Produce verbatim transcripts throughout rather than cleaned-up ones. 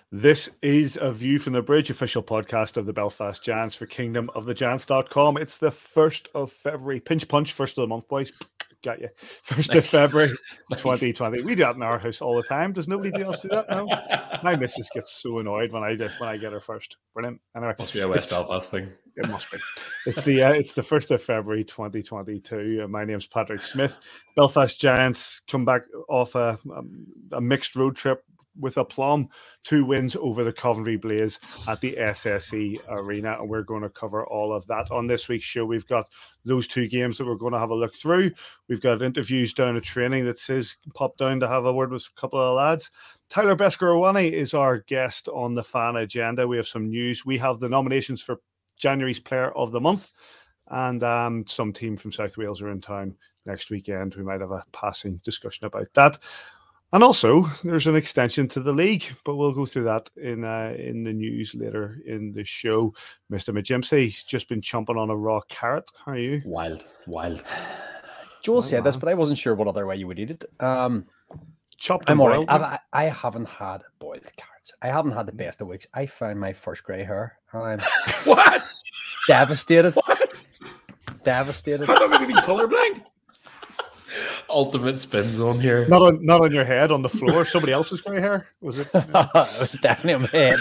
This is a View from the Bridge, official podcast of the Belfast Giants for kingdom of the giants dot com. It's the first of February. Pinch punch, first of the month, boys. Got you. First nice. of February, nice. twenty twenty. We do that in our house all the time. Does nobody else do that? No. My missus gets so annoyed when I do, when I get her first. Brilliant. Anyway, must be a West Belfast thing. It must be. It's the uh, it's the first of February, twenty twenty-two. Uh, my name's Patrick Smith. Belfast Giants come back off a, a, a mixed road trip with aplomb, two wins over the Coventry Blaze at the S S E Arena, and we're going to cover all of that on this week's show. We've got those two games that we're going to have a look through. We've got interviews down at training that says pop down to have a word with a couple of lads. Tyler Beskorowany is our guest on the fan agenda. We have some news. We have the nominations for January's Player of the Month, and um, some team from South Wales are in town next weekend. We might have a passing discussion about that. And also, there's an extension to the league, but we'll go through that in uh, in the news later in the show. Mister McGimsey, just been chomping on a raw carrot. How are you? Wild, wild. Joel Oh, said man. this, but I wasn't sure what other way you would eat it. Um, Chopped I'm and all right. boiled. I, I haven't had boiled carrots. I haven't had the best of weeks. I found my first grey hair, and I'm What? devastated. What? Devastated. How long have you been colorblind? Ultimate spin zone here. Not on, not on your head, on the floor. Somebody else's grey hair, was it? It was definitely on my head.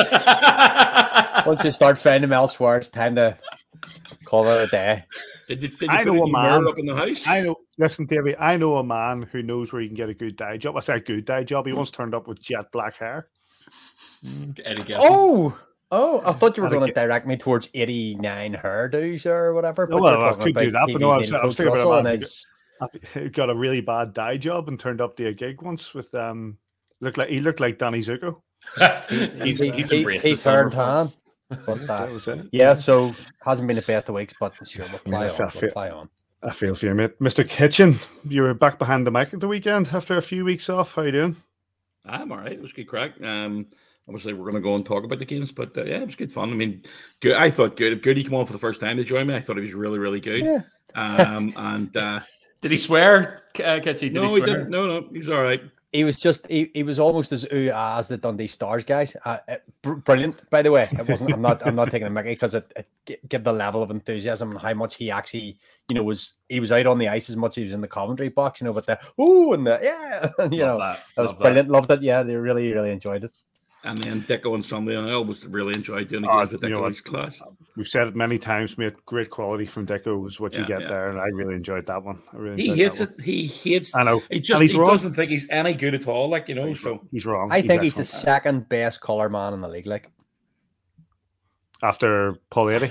Mate. Once you start finding them elsewhere, it's time to call it a day. Did you, did you I put know a a new man. mirror up in the house? I know. Listen, Davey, I know a man who knows where you can get a good dye job. I say a good dye job. He once turned up with jet black hair. Any guesses? Oh, oh! I thought you were And going to again- direct me towards eighty-nine hairdos or whatever. No, but well, you're I talking could do about that, but no, I T V's was- Neil I was Coach thinking about a Russell man and who his- He got a really bad dye job and turned up to a gig once with um. Looked like he looked like Danny Zuko. he's he- he's he- embraced he the summer turned tan. folks. But, uh, That was it. yeah, so hasn't been the best of weeks, but sure, we'll I mean, play I on. feel- We'll play on. I feel for you, mate. Mister Kitchen, you were back behind the mic at the weekend after a few weeks off. How you doing? I'm all right. It was good crack. Um, obviously, we're going to go and talk about the games, but uh, yeah, it was good fun. I mean, good. I thought good. Goody came on for the first time to join me. I thought he was really, really good. Yeah. Um, and uh, Did he swear, uh, Kitchy? Did no, he he swear? didn't. No, no, he was all right. He was just he, he was almost as ooh ah as the Dundee Stars guys. Uh, uh, br- brilliant, by the way. It wasn't. I'm not. I'm not taking a mickey because it, it gi- give the level of enthusiasm and how much he actually, you know, was he was out on the ice as much as he was in the Coventry box, you know. But the ooh and the yeah, you Love know, that. that was Love brilliant. Loved it. Yeah, they really really enjoyed it. And then Dicko and Sunday, and I always really enjoyed doing the Oh, games with you know Dicko. what? He's class. We've said it many times, mate. Great quality from Deco is what you Yeah, get yeah. there, and I really enjoyed that one. I really He enjoyed hates that it. He hates. one. I know. He And just he's he wrong. doesn't think he's any good at all. Like you know, so He's wrong. I think he's the excellent. second best color man in the league. Like After Paul Eddie.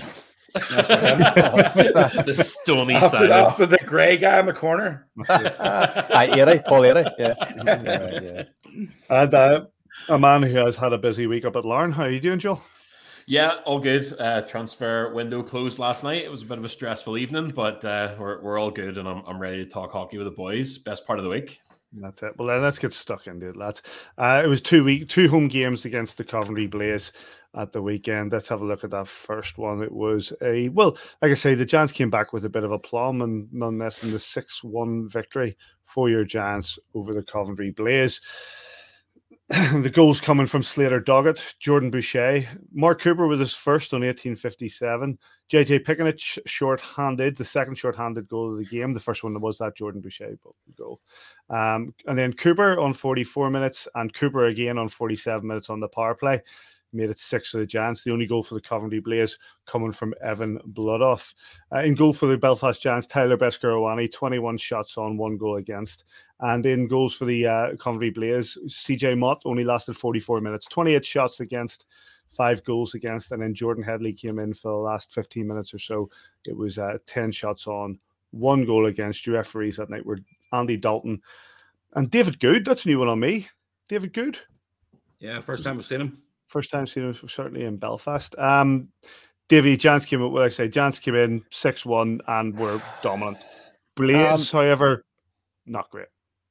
The stony after, silence. after the grey guy in the corner. I Eddie, Paul Eddie. Yeah. yeah, yeah. And uh, a man who has had a busy week up at Larne. How are you doing, Joel? Yeah, all good. Uh, transfer window closed last night. It was a bit of a stressful evening, but uh, we're we're all good, and I'm I'm ready to talk hockey with the boys. Best part of the week. That's it. Well, then let's get stuck into it, lads. Uh, it was two week, two home games against the Coventry Blaze at the weekend. Let's have a look at that first one. It was a well, like I say, the Giants came back with a bit of aplomb and none less than the six one victory for your Giants over the Coventry Blaze. The goals coming from Slater Doggett, Jordan Boucher, Mark Cooper with his first on eighteen fifty-seven, J J Pickenich short-handed, the second short-handed goal of the game. The first one was that Jordan Boucher goal. Um, and then Cooper on forty-four minutes and Cooper again on forty-seven minutes on the power play. Made it six for the Giants. The only goal for the Coventry Blaze coming from Evan Bloodoff. Uh, in goal for the Belfast Giants, Tyler Beskorowany, twenty-one shots on, one goal against. And in goals for the uh, Coventry Blaze, C J Mott only lasted forty-four minutes, twenty-eight shots against, five goals against. And then Jordan Headley came in for the last fifteen minutes or so. It was uh, ten shots on, one goal against. Your referees that night were Andy Dalton and David Good. That's a new one on me. David Good. Yeah, first time I've seen him. First time seen him certainly in Belfast. Um, Davy, Giants came in, what I say, Giants came in six one and were dominant. Blaze, um, however, not great.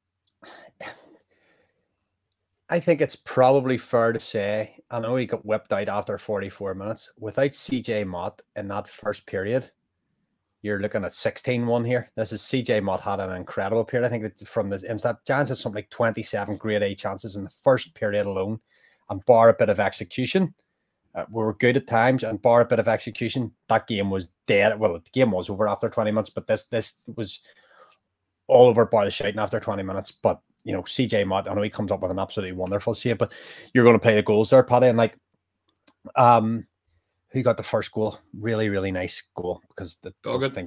I think it's probably fair to say, I know he got whipped out after forty-four minutes. Without C J Mott in that first period, you're looking at sixteen one here. This is C J Mott had an incredible period. I think that from the instant, Giants had something like twenty-seven grade A chances in the first period alone. and bar a bit of execution, uh, we were good at times, and bar a bit of execution, that game was dead. Well, the game was over after twenty minutes, but this this was all over bar the shouting after twenty minutes. But you know, C J Mott, I know he comes up with an absolutely wonderful save, but you're going to play the goals there, Paddy, and like, um, who got the first goal? Really, really nice goal, because the I think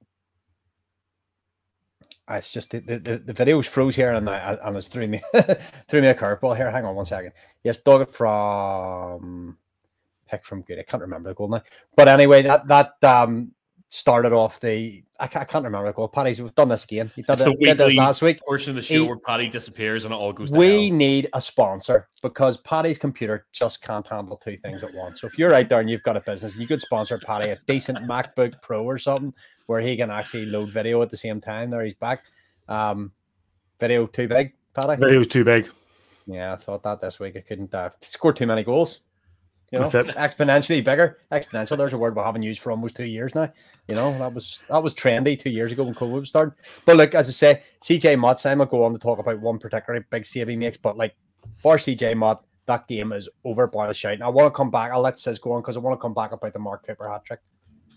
it's just the, the, the videos froze here, and I, and it's threw me threw me a curveball here. Hang on one second. Yes, Doggett from pick from good. I can't remember the goal now, but anyway, that that um started off the. I can't, I can't remember the goal. Paddy's we've done this again. You did, it's the did this last week. Portion of the show he, where Paddy disappears and it all goes to We hell. need a sponsor, because Paddy's computer just can't handle two things at once. So if you're out there and you've got a business, you could sponsor Paddy a decent MacBook Pro or something where he can actually load video at the same time. There he's back. Um, video too big, Paddy? Video's too big. Yeah, I thought that this week. I couldn't uh, score too many goals. You know, That's it. exponentially bigger. Exponential. There's a word we haven't used for almost two years now. You know, that was that was trendy two years ago when COVID was starting. But look, as I say, C J Mott, Simon will go on to talk about one particularly big save he makes. But like for C J Mott, that game is over by the shout. I want to come back. I'll let Sis go on because I want to come back about the Mark Cooper hat trick.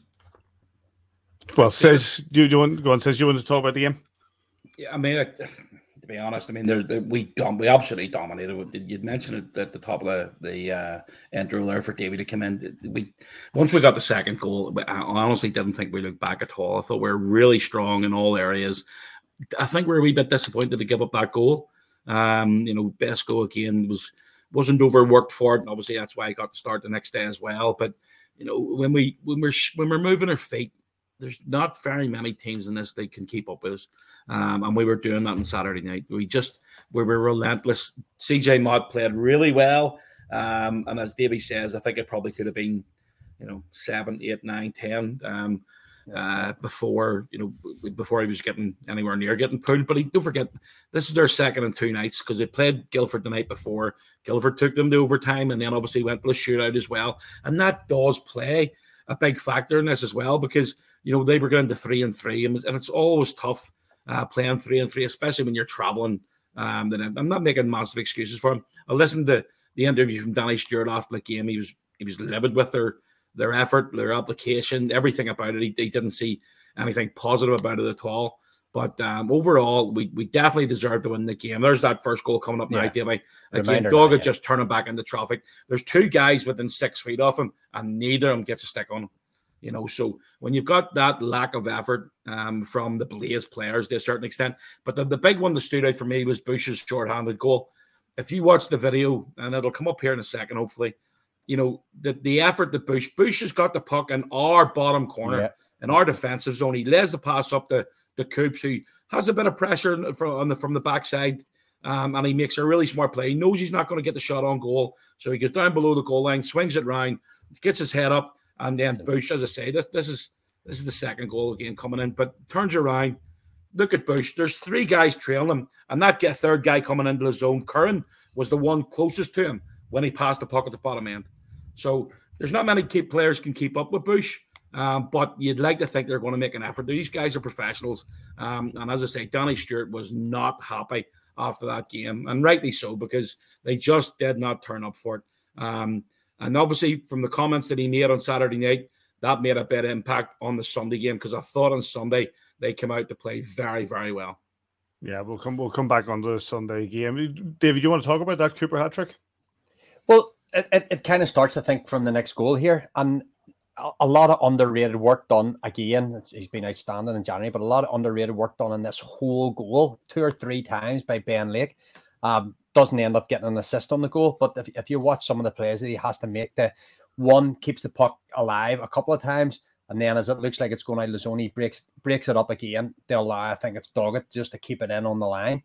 Well, says do you, do you want go on? Says you want to talk about the game? Yeah, I mean, I, to be honest, I mean, they're, they're, we dom- we absolutely dominated. You'd mentioned it at the top of the the uh, intro there for Davey to come in. We once we got the second goal, I honestly didn't think we looked back at all. I thought we were really strong in all areas. I think we we're a wee bit disappointed to give up that goal. Um, you know, best goal again was wasn't overworked for it, and obviously that's why I got to start the next day as well. But you know, when we when we're when we're moving our feet, there's not very many teams in this that can keep up with us. Um, and we were doing that on Saturday night. We just, we were relentless. C J Mott played really well. Um, and as Davey says, I think it probably could have been, you know, seven, eight, nine, ten um, uh, before, you know, before he was getting anywhere near getting pulled. But he, don't forget, this is their second in two nights because they played Guildford the night before. Guildford took them to overtime and then obviously went to a shootout as well. And that does play a big factor in this as well because, you know, they were going to three and three, and it's always tough uh, playing three and three, especially when you're traveling. Um, then I'm not making massive excuses for him. I listened to the interview from Danny Stewart after the game. He was he was livid with their their effort, their application, everything about it. He, he didn't see anything positive about it at all. But um, overall, we we definitely deserve to win the game. There's that first goal coming up yeah. now, Davey. Again, Doggett yeah. just turning back into traffic. There's two guys within six feet of him, and neither of them gets a stick on him. You know, so when you've got that lack of effort um, from the Blaze players to a certain extent, but the, the big one that stood out for me was Bush's short-handed goal. If you watch the video, and it'll come up here in a second, hopefully, you know, the, the effort that Bush, Bush has got the puck in our bottom corner, yeah. in our defensive zone. He lays the pass up to the Coops, who has a bit of pressure from, on the, from the backside, um, and he makes a really smart play. He knows he's not going to get the shot on goal, so he goes down below the goal line, swings it round, gets his head up, and then Bush, as I say, this this is this is the second goal again coming in, but turns around. Look at Bush. There's three guys trailing him, and that third guy coming into the zone, Curran, was the one closest to him when he passed the puck at the bottom end. So there's not many keep players can keep up with Bush, um, but you'd like to think they're going to make an effort. These guys are professionals, um, and as I say, Danny Stewart was not happy after that game, and rightly so, because they just did not turn up for it. Um, And obviously, from the comments that he made on Saturday night, that made a bit of impact on the Sunday game because I thought on Sunday they came out to play very, very well. Yeah, we'll come we'll come back on the Sunday game. David, you want to talk about that Cooper hat trick? Well, it, it, it kind of starts, I think, from the next goal here. And a, a lot of underrated work done again. It's, he's been outstanding in January, but a lot of underrated work done in this whole goal, two or three times by Ben Lake. Um, doesn't end up getting an assist on the goal, but if, if you watch some of the plays that he has to make, the one keeps the puck alive a couple of times, and then as it looks like it's going out of the zone, he breaks breaks it up again. They'll allow, I think it's Doggett, just to keep it in on the line,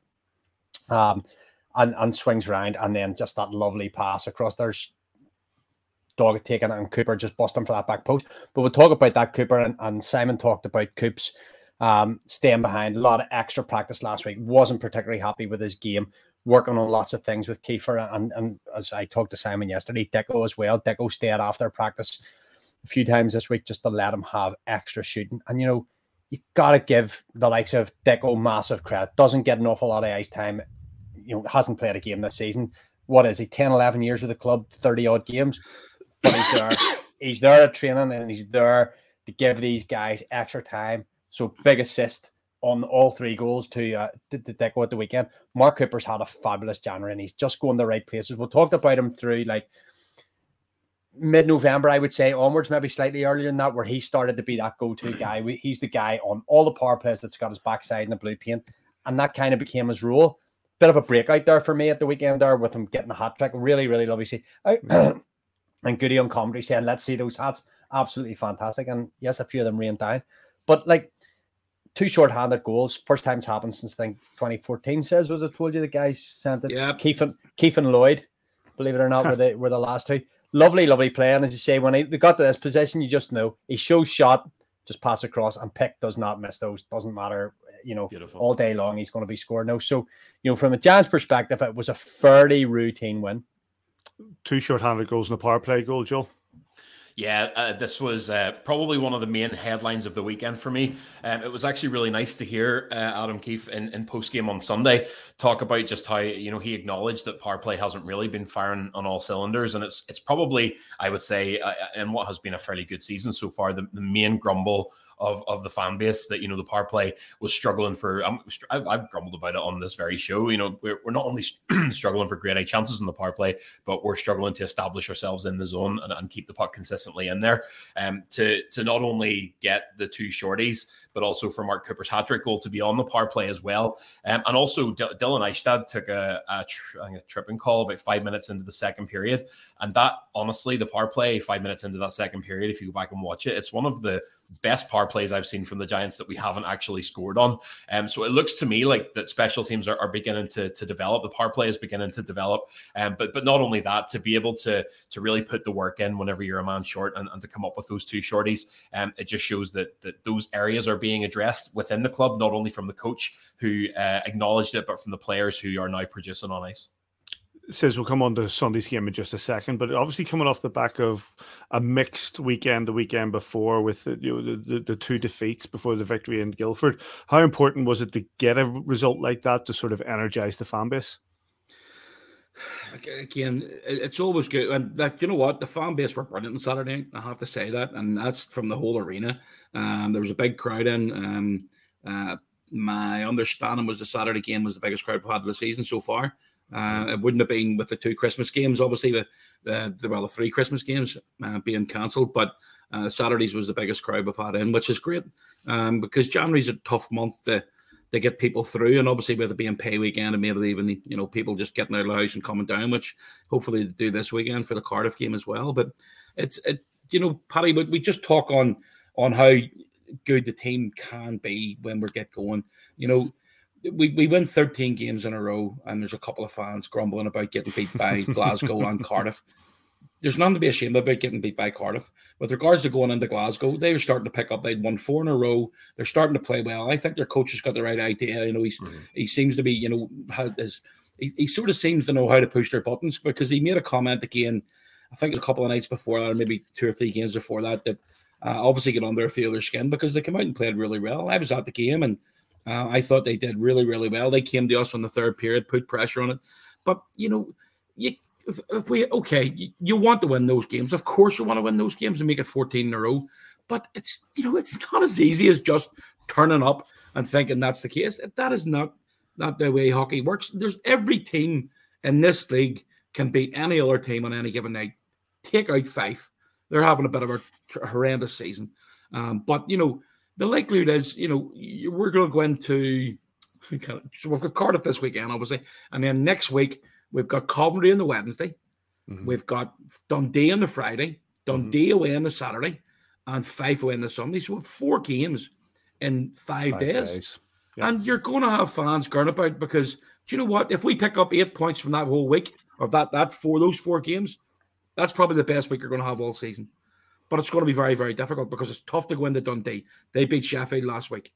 um, and, and swings around, and then just that lovely pass across. There's Doggett taking it, and Cooper just busting for that back post. But we'll talk about that, Cooper, and, and Simon talked about Coops um, staying behind. A lot of extra practice last week. Wasn't particularly happy with his game. Working on lots of things with Kiefer, and, and as I talked to Simon yesterday, Dicko as well. Dicko stayed after practice a few times this week just to let him have extra shooting. And, you know, you got to give the likes of Dicko massive credit. Doesn't get an awful lot of ice time. You know, hasn't played a game this season. what is he, ten, eleven years with the club, thirty odd games, but he's there. He's there at training, and he's there to give these guys extra time. So big assist on all three goals to uh, to, to Deco at the weekend. Mark Cooper's had a fabulous January, and he's just going the right places. We talked about him through like mid-November, I would say, onwards, maybe slightly earlier than that, where he started to be that go-to guy. We, he's the guy on all the power plays that's got his backside in the blue paint, and that kind of became his role. Bit of a breakout there for me at the weekend there with him getting a hat trick. Really, really lovely to see. And Goody on commentary saying, let's see those hats. Absolutely fantastic. And yes, a few of them rained down. But like two short-handed goals, first time it's happened since I think twenty fourteen, says, was it told you the guys sent it? Yeah. Keith and, Keith and Lloyd, believe it or not, were, the, were the last two. Lovely, lovely play. And as you say, when he, they got to this position, you just know he shows shot, just pass across, and Pick does not miss those. Doesn't matter, you know, Beautiful. All day long, he's going to be scoring now. So, you know, from a Giants perspective, it was a fairly routine win. Two short-handed goals and a power play goal, Joel. Yeah, uh, this was uh, probably one of the main headlines of the weekend for me. Um, it was actually really nice to hear uh, Adam Keefe in, in post-game on Sunday talk about just how, you know, he acknowledged that power play hasn't really been firing on all cylinders. And it's it's probably, I would say, uh, in what has been a fairly good season so far, the, the main grumble of, of the fan base that, you know, the power play was struggling for. Um, I've, I've grumbled about it on this very show. You know, we're, we're not only struggling for grade A chances in the power play, but we're struggling to establish ourselves in the zone and, and keep the puck consistently in there. Um, to to not only get the two shorties, but also for Mark Cooper's hat-trick goal to be on the power play as well. Um, and also, D- Dylan Eichstad took a, a, tr- a tripping call about five minutes into the second period. And that, honestly, the power play, five minutes into that second period, if you go back and watch it, it's one of the best power plays I've seen from the Giants that we haven't actually scored on. Um, so it looks to me like that special teams are, are beginning to, to develop. The power play is beginning to develop. Um, but but not only that, to be able to to really put the work in whenever you're a man short and, and to come up with those two shorties, um, it just shows that, that those areas are being addressed within the club, not only from the coach who uh, acknowledged it, but from the players who are now producing on ice. Says we'll come on to Sunday's game in just a second, but obviously coming off the back of a mixed weekend the weekend before with the, you know, the, the, the two defeats before the victory in Guildford, how important was it to get a result like that to sort of energize the fan base? Again, it's always good. And that, you know what, the fan base were brilliant on Saturday night, I have to say that. And that's from the whole arena. Um, there was a big crowd in. Um, uh, my understanding was the Saturday game was the biggest crowd we've had of the season so far. Uh, it wouldn't have been with the two Christmas games, obviously, the, the, the well, the three Christmas games uh, being cancelled, but uh, Saturdays was the biggest crowd we've had in, which is great um, because January's a tough month to, to get people through, and obviously with it being pay weekend and maybe even, you know, people just getting out of the house and coming down, which hopefully they do this weekend for the Cardiff game as well. But it's, it, you know, Paddy, we just talk on on how good the team can be when we get going, you know. We we win thirteen games in a row, and there's a couple of fans grumbling about getting beat by Glasgow and Cardiff. There's nothing to be ashamed about getting beat by Cardiff. With regards to going into Glasgow, they were starting to pick up. They'd won four in a row. They're starting to play well. I think their coach has got the right idea. You know, he's mm-hmm. he seems to be, you know, how his, he, he sort of seems to know how to push their buttons, because he made a comment again, I think it was a couple of nights before that, or maybe two or three games before that, that uh, obviously get under a feel of their skin because they came out and played really well. I was at the game, and Uh, I thought they did really, really well. They came to us on the third period, put pressure on it. But, you know, you, if, if we, okay, you, you want to win those games. Of course you want to win those games and make it fourteen in a row. But it's, you know, it's not as easy as just turning up and thinking that's the case. That is not, not the way hockey works. There's every team in this league can beat any other team on any given night. Take out Fife. They're having a bit of a horrendous season. Um, but, you know, the likelihood is, you know, we're going to go into, so we've got Cardiff this weekend, obviously. And then next week, we've got Coventry on the Wednesday. Mm-hmm. We've got Dundee on the Friday, Dundee mm-hmm. away on the Saturday, and Fife away on the Sunday. So we have four games in five, five days. days. Yep. And you're going to have fans going about because, do you know what? If we pick up eight points from that whole week, or that, that for those four games, that's probably the best week you're going to have all season. But it's going to be very, very difficult because it's tough to go into Dundee. They beat Sheffield last week.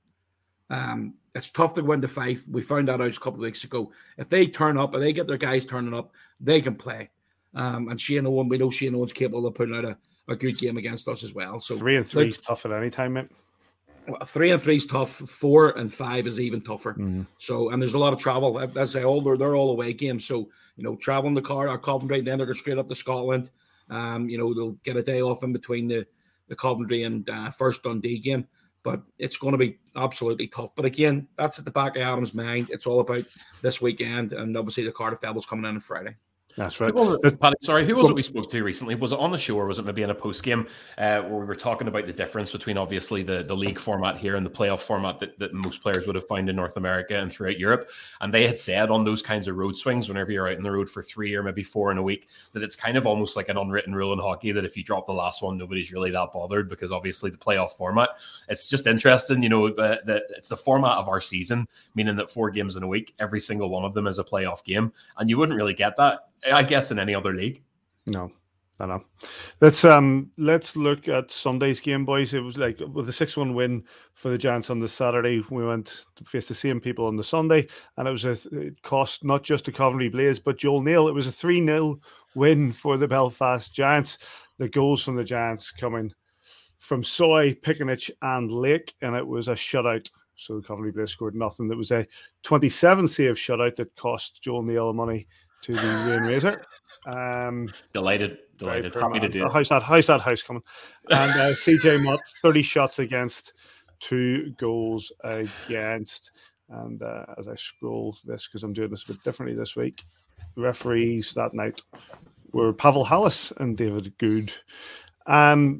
Um, it's tough to go into Fife. We found that out a couple of weeks ago. If they turn up, and they get their guys turning up, they can play. Um, and Shane Owen, we know Shane Owen's capable of putting out a, a good game against us as well. So three and three like, is tough at any time, mate. Three and three is tough. Four and five is even tougher. Mm-hmm. So, and there's a lot of travel. As I all they're, they're all away games. So, you know, traveling the car or Coventry, then they're going straight up to Scotland. Um, you know, they'll get a day off in between the the Coventry and uh, first Dundee game. But it's going to be absolutely tough. But again, that's at the back of Adam's mind. It's all about this weekend, and obviously the Cardiff Devils coming in on Friday. That's right. Paddy, sorry, who was it we spoke to recently? Was it on the show or was it maybe in a post game uh, where we were talking about the difference between obviously the, the league format here and the playoff format that, that most players would have found in North America and throughout Europe? And they had said on those kinds of road swings, whenever you're out on the road for three or maybe four in a week, that it's kind of almost like an unwritten rule in hockey that if you drop the last one, nobody's really that bothered because obviously the playoff format, it's just interesting, you know, uh, that it's the format of our season, meaning that four games in a week, every single one of them is a playoff game. And you wouldn't really get that, I guess, in any other league. No, I know. Let's um let's look at Sunday's game, boys. It was like with a six one win for the Giants on the Saturday. We went to face the same people on the Sunday, and it was a it cost not just the Coventry Blaze but Joel Neal. It was a three nil win for the Belfast Giants. The goals from the Giants coming from Soy, Picanich, and Lake, and it was a shutout. So the Coventry Blaze scored nothing. It was a twenty-seven save shutout that cost Joel Neal money to the Rainmaker. Um, delighted, delighted, happy to do it. How's that? How's that house coming? And uh, C J Mott, thirty shots against, two goals against. And uh, as I scroll this, because I'm doing this a bit differently this week, referees that night were Pavel Hallis and David Good. Um,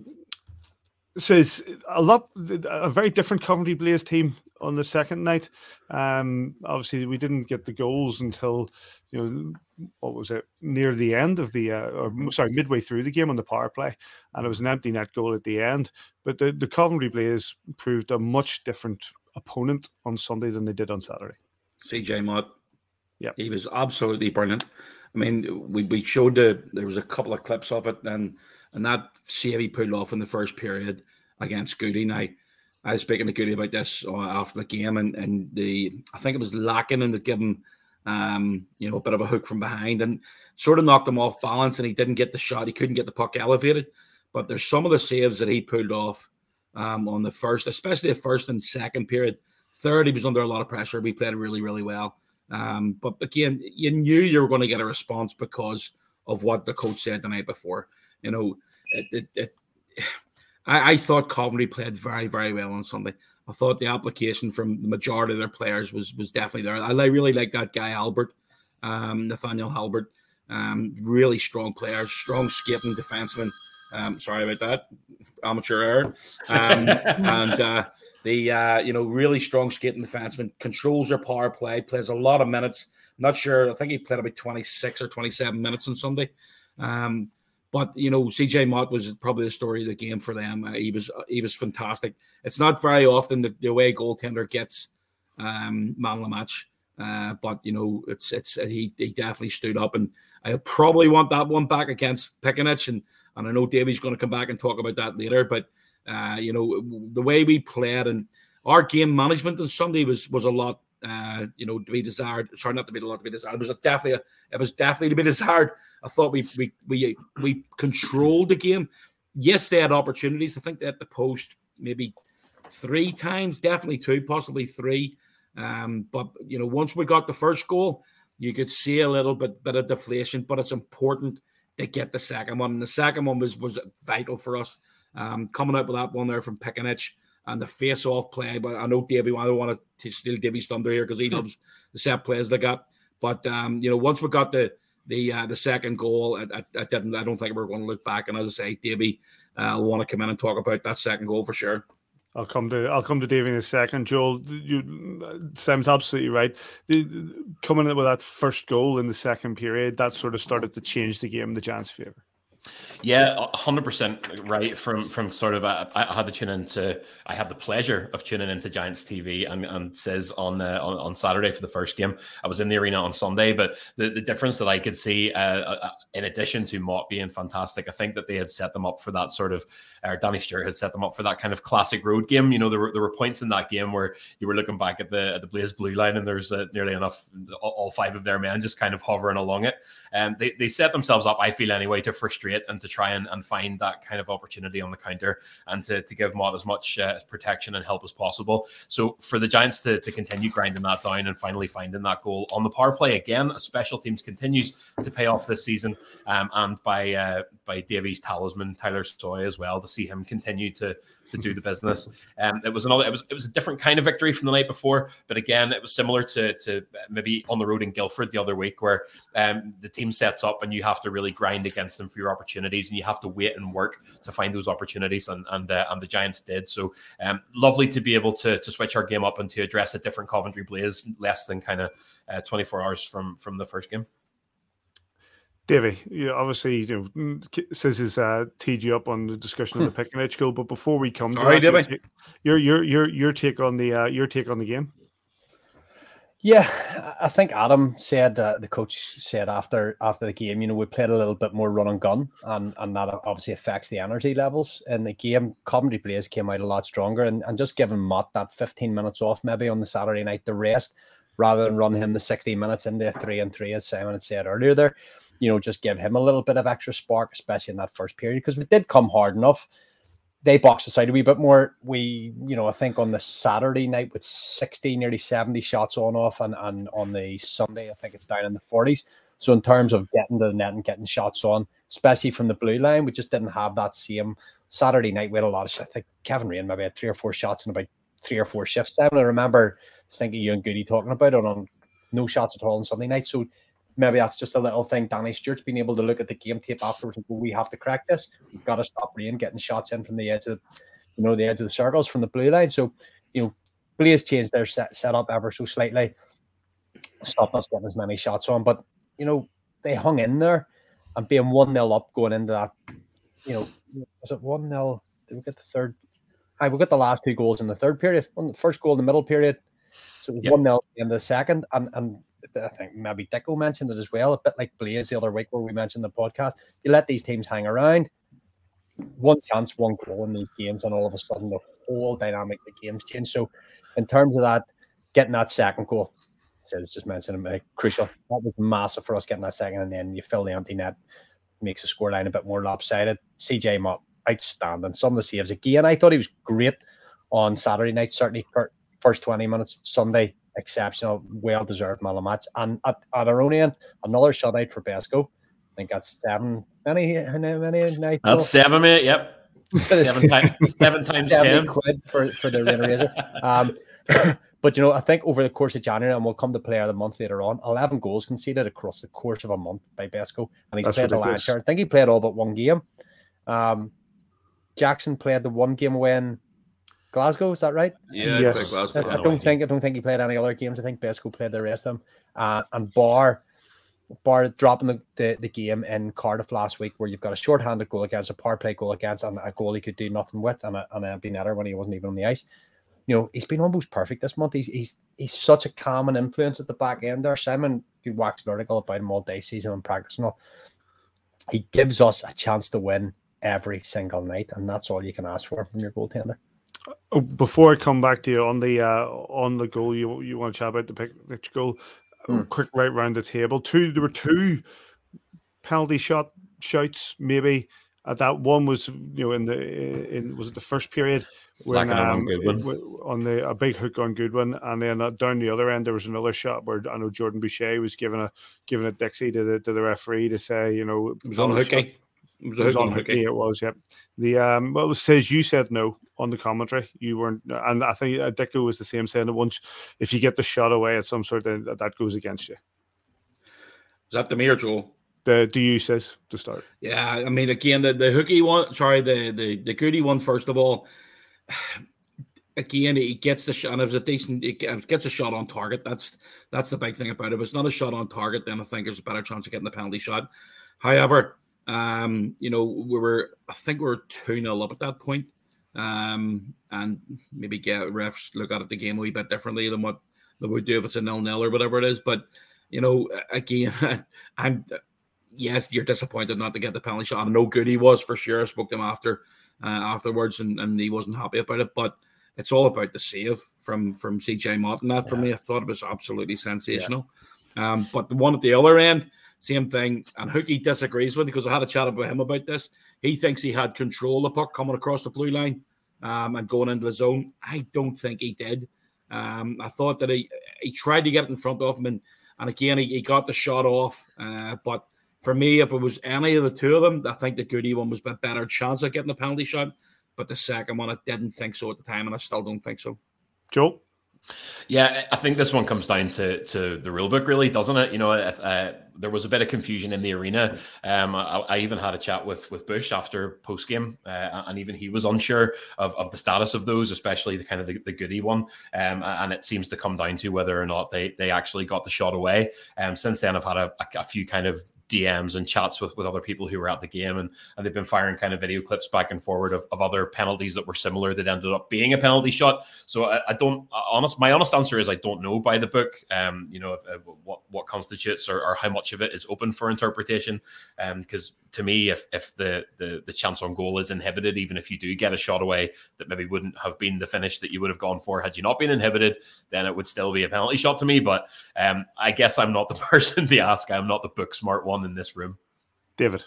says a lot, a very different Coventry Blaze team on the second night. Um, obviously, we didn't get the goals until, you know, what was it, near the end of the, uh, or sorry, midway through the game on the power play, and it was an empty net goal at the end. But the, the Coventry Blaze proved a much different opponent on Sunday than they did on Saturday. C J Mott, yeah, he was absolutely brilliant. I mean, we, we showed the, there was a couple of clips of it, and and that save he pulled off in the first period against Goody. Now, I was speaking to Goody about this after the game, and, and the I think it was Lacken and that gave him, um, you know, a bit of a hook from behind and sort of knocked him off balance, and he didn't get the shot. He couldn't get the puck elevated. But there's some of the saves that he pulled off um, on the first, especially the first and second period. Third, he was under a lot of pressure. We played really, really well. Um, but again, you knew you were going to get a response because of what the coach said the night before. You know, it, it, it I, I thought Coventry played very, very well on Sunday. I thought the application from the majority of their players was was definitely there. I really like that guy, Albert, um, Nathaniel Halbert. Um, really strong player, strong skating defenseman. Um, sorry about that, amateur error. Um, and uh, the uh, you know really strong skating defenseman, controls their power play, plays a lot of minutes. I'm not sure. I think he played about twenty-six or twenty-seven minutes on Sunday. Um, But you know, C J Mott was probably the story of the game for them. Uh, he was he was fantastic. It's not very often the, the way a goaltender gets um, man of the match, uh, but you know, it's it's he he definitely stood up, and I probably want that one back against Picanich, and and I know Davey's going to come back and talk about that later. But uh, you know, the way we played and our game management on Sunday was was a lot. Uh, you know, to be desired. Sorry, not to be a lot to be desired. It was a definitely, a, it was definitely to be desired. I thought we we we we controlled the game. Yes, they had opportunities. I think they had the post maybe three times, definitely two, possibly three. Um, but you know, once we got the first goal, you could see a little bit bit of deflation. But it's important to get the second one. And the second one was was vital for us. Um, coming out with that one there from Picanich. And the face-off play, but I know Davey, I don't want to steal Davey's thunder here because he loves the set plays they got. But um, you know, once we got the the uh, the second goal, I, I, I didn't. I don't think we're going to look back. And as I say, Davey uh, will want to come in and talk about that second goal for sure. I'll come to I'll come to Davey in a second. Joel, you Sam's absolutely right. The, coming in with that first goal in the second period, that sort of started to change the game in the Giants' favor. Yeah, one hundred percent right. From from sort of, uh, I had to tune into, I had the pleasure of tuning into Giants T V and, and says on, uh, on on Saturday for the first game. I was in the arena on Sunday, but the, the difference that I could see, uh, uh, in addition to Mott being fantastic, I think that they had set them up for that sort of, or Danny Stewart had set them up for that kind of classic road game. You know, there were there were points in that game where you were looking back at the at the Blaze blue line and there's uh, nearly enough, all, all five of their men just kind of hovering along it. And um, they, they set themselves up, I feel anyway, to frustrate straight and to try and, and find that kind of opportunity on the counter and to, to give Mott as much uh, protection and help as possible. So for the Giants to, to continue grinding that down and finally finding that goal on the power play again, special teams continues to pay off this season, um, and by uh, by Davies' talisman, Tyler Soy, as well, to see him continue to to do the business. Um, it was another. It was it was a different kind of victory from the night before, but again, it was similar to to maybe on the road in Guildford the other week, where um, the team sets up and you have to really grind against them for your opportunities, and you have to wait and work to find those opportunities, and and uh, and the Giants did. So um, lovely to be able to to switch our game up and to address a different Coventry Blaze less than kind of uh, twenty-four hours from from the first game. Davey, you obviously, you know, says his uh, teed you up on the discussion of the pick and edge goal, but before we come Sorry, to that, Davey. your your your your take on the uh, your take on the game. Yeah, I think Adam said, uh, the coach said after after the game, you know, we played a little bit more run and gun, and, and that obviously affects the energy levels in the game. Coventry Blaze came out a lot stronger, and, and just giving Mott that fifteen minutes off maybe on the Saturday night, the rest, rather than run him the sixty minutes into a three and three, as Simon had said earlier there, you know, just give him a little bit of extra spark, especially in that first period, because we did come hard enough. They boxed us out a wee bit more. We, you know, I think on the Saturday night with sixty, nearly seventy shots on off, and, and on the Sunday, I think it's down in the forties. So in terms of getting to the net and getting shots on, especially from the blue line, we just didn't have that same. Saturday night we had a lot of shots. I think Kevin Rain maybe had three or four shots in about three or four shifts. I remember thinking you and Goody talking about it on no shots at all on Sunday night. So maybe that's just a little thing. Danny Stewart's been able to look at the game tape afterwards and go, we have to crack this. We've got to stop Rain getting shots in from the edge of the, you know, the edge of the circles from the blue line. So, you know, Blaze changed their set, set up ever so slightly, stopped us getting as many shots on. But, you know, they hung in there, and being one nil up going into that, you know, was it one nil? Did we get the third? I we got the last two goals in the third period. One, the first goal in the middle period. So it was one nil in the second. And, and I think maybe Dicko mentioned it as well, a bit like Blaze the other week where we mentioned the podcast. You let these teams hang around, one chance, one goal in these games, and all of a sudden the whole dynamic of the games change. So in terms of that, getting that second goal, Sid's just mentioned it, crucial. That was massive for us getting that second, and then you fill the empty net, makes the scoreline a bit more lopsided. C J Mott, outstanding. Some of the saves again. I thought he was great on Saturday night, certainly first twenty minutes. Sunday, exceptional, well-deserved man of the match. And at, at our own end, another shutout for Besco. I think that's seven. Many, many nights. That's seven, mate. Yep. Seven times, seven times ten. Quid for, for the Rain Razor. Um, but, you know, I think over the course of January, and we'll come to player of the month later on, eleven goals conceded across the course of a month by Besco. And he's that's played the last share. I think he played all but one game. Um, Jackson played the one game away in Glasgow, is that right? Yeah, yes. Glasgow. I, I don't think I don't think he played any other games. I think Besco played the rest of them. Uh, and Bar, Bar dropping the, the, the game in Cardiff last week, where you've got a short-handed goal against, a power play goal against, and a goal he could do nothing with, and a, and a empty netter when he wasn't even on the ice. You know, he's been almost perfect this month. He's he's he's such a calming influence at the back end there. Simon could wax lyrical about him all day, season and practice and all. He gives us a chance to win every single night, and that's all you can ask for from your goaltender. Before I come back to you on the uh, on the goal, you you want to chat about the pick goal? Hmm. Quick right round the table. Two, there were two penalty shot shouts. Maybe uh, that one was you know in the in was it the first period when um, on, Goodwin. It, on the a big hook on Goodwin, and then uh, down the other end there was another shot where I know Jordan Boucher was giving a giving a Dixie to the to the referee to say you know it was on hooky. It was, it was on hooky. It was, yep. The um, well, it says you said no on the commentary. You weren't, and I think uh, Dicko was the same, saying that once if you get the shot away at some sort, then that, that goes against you. Is that the me or Joel? The do you says to start? Yeah, I mean, again, the, the hooky one. Sorry, the the the Goody one. First of all, again, he gets the shot. And it was a decent. It gets a shot on target. That's that's the big thing about it. If it's not a shot on target, then I think there's a better chance of getting the penalty shot. However, Um, you know, we were, I think we were two nil up at that point. Um, and maybe get refs look at it the game a wee bit differently than what they would do if it's a nil nil or whatever it is. But, you know, again, I'm, yes, you're disappointed not to get the penalty shot. I know Goody was for sure. I spoke to him after, uh, afterwards and, and he wasn't happy about it. But it's all about the save from, from C J Mott. And that yeah. for me, I thought it was absolutely sensational. Yeah. Um, but the one at the other end, Same thing. And Hookie disagrees with it because I had a chat with him about this. He thinks he had control of the puck coming across the blue line um, and going into the zone. I don't think he did. Um, I thought that he he tried to get in front of him, and, and again, he, he got the shot off. Uh, but for me, if it was any of the two of them, I think the Goody one was a better chance of getting the penalty shot. But the second one, I didn't think so at the time, and I still don't think so. Joe? Yeah, I think this one comes down to to the rule book, really, doesn't it? You know, uh, there was a bit of confusion in the arena. Um, I, I even had a chat with with Bush after post game, uh, and even he was unsure of, of the status of those, especially the kind of the, the Goody one. Um, and it seems to come down to whether or not they they actually got the shot away. Um, since then, I've had a, a, a few kind of D Ms and chats with, with other people who were at the game, and, and they've been firing kind of video clips back and forward of, of other penalties that were similar that ended up being a penalty shot. So I, I don't honest my honest answer is I don't know by the book. Um, you know uh, what what constitutes or, or how much of it is open for interpretation. Um, because to me, if if the, the the chance on goal is inhibited, even if you do get a shot away that maybe wouldn't have been the finish that you would have gone for had you not been inhibited, then it would still be a penalty shot to me. But um, I guess I'm not the person to ask. I'm not the book smart one in this room. David.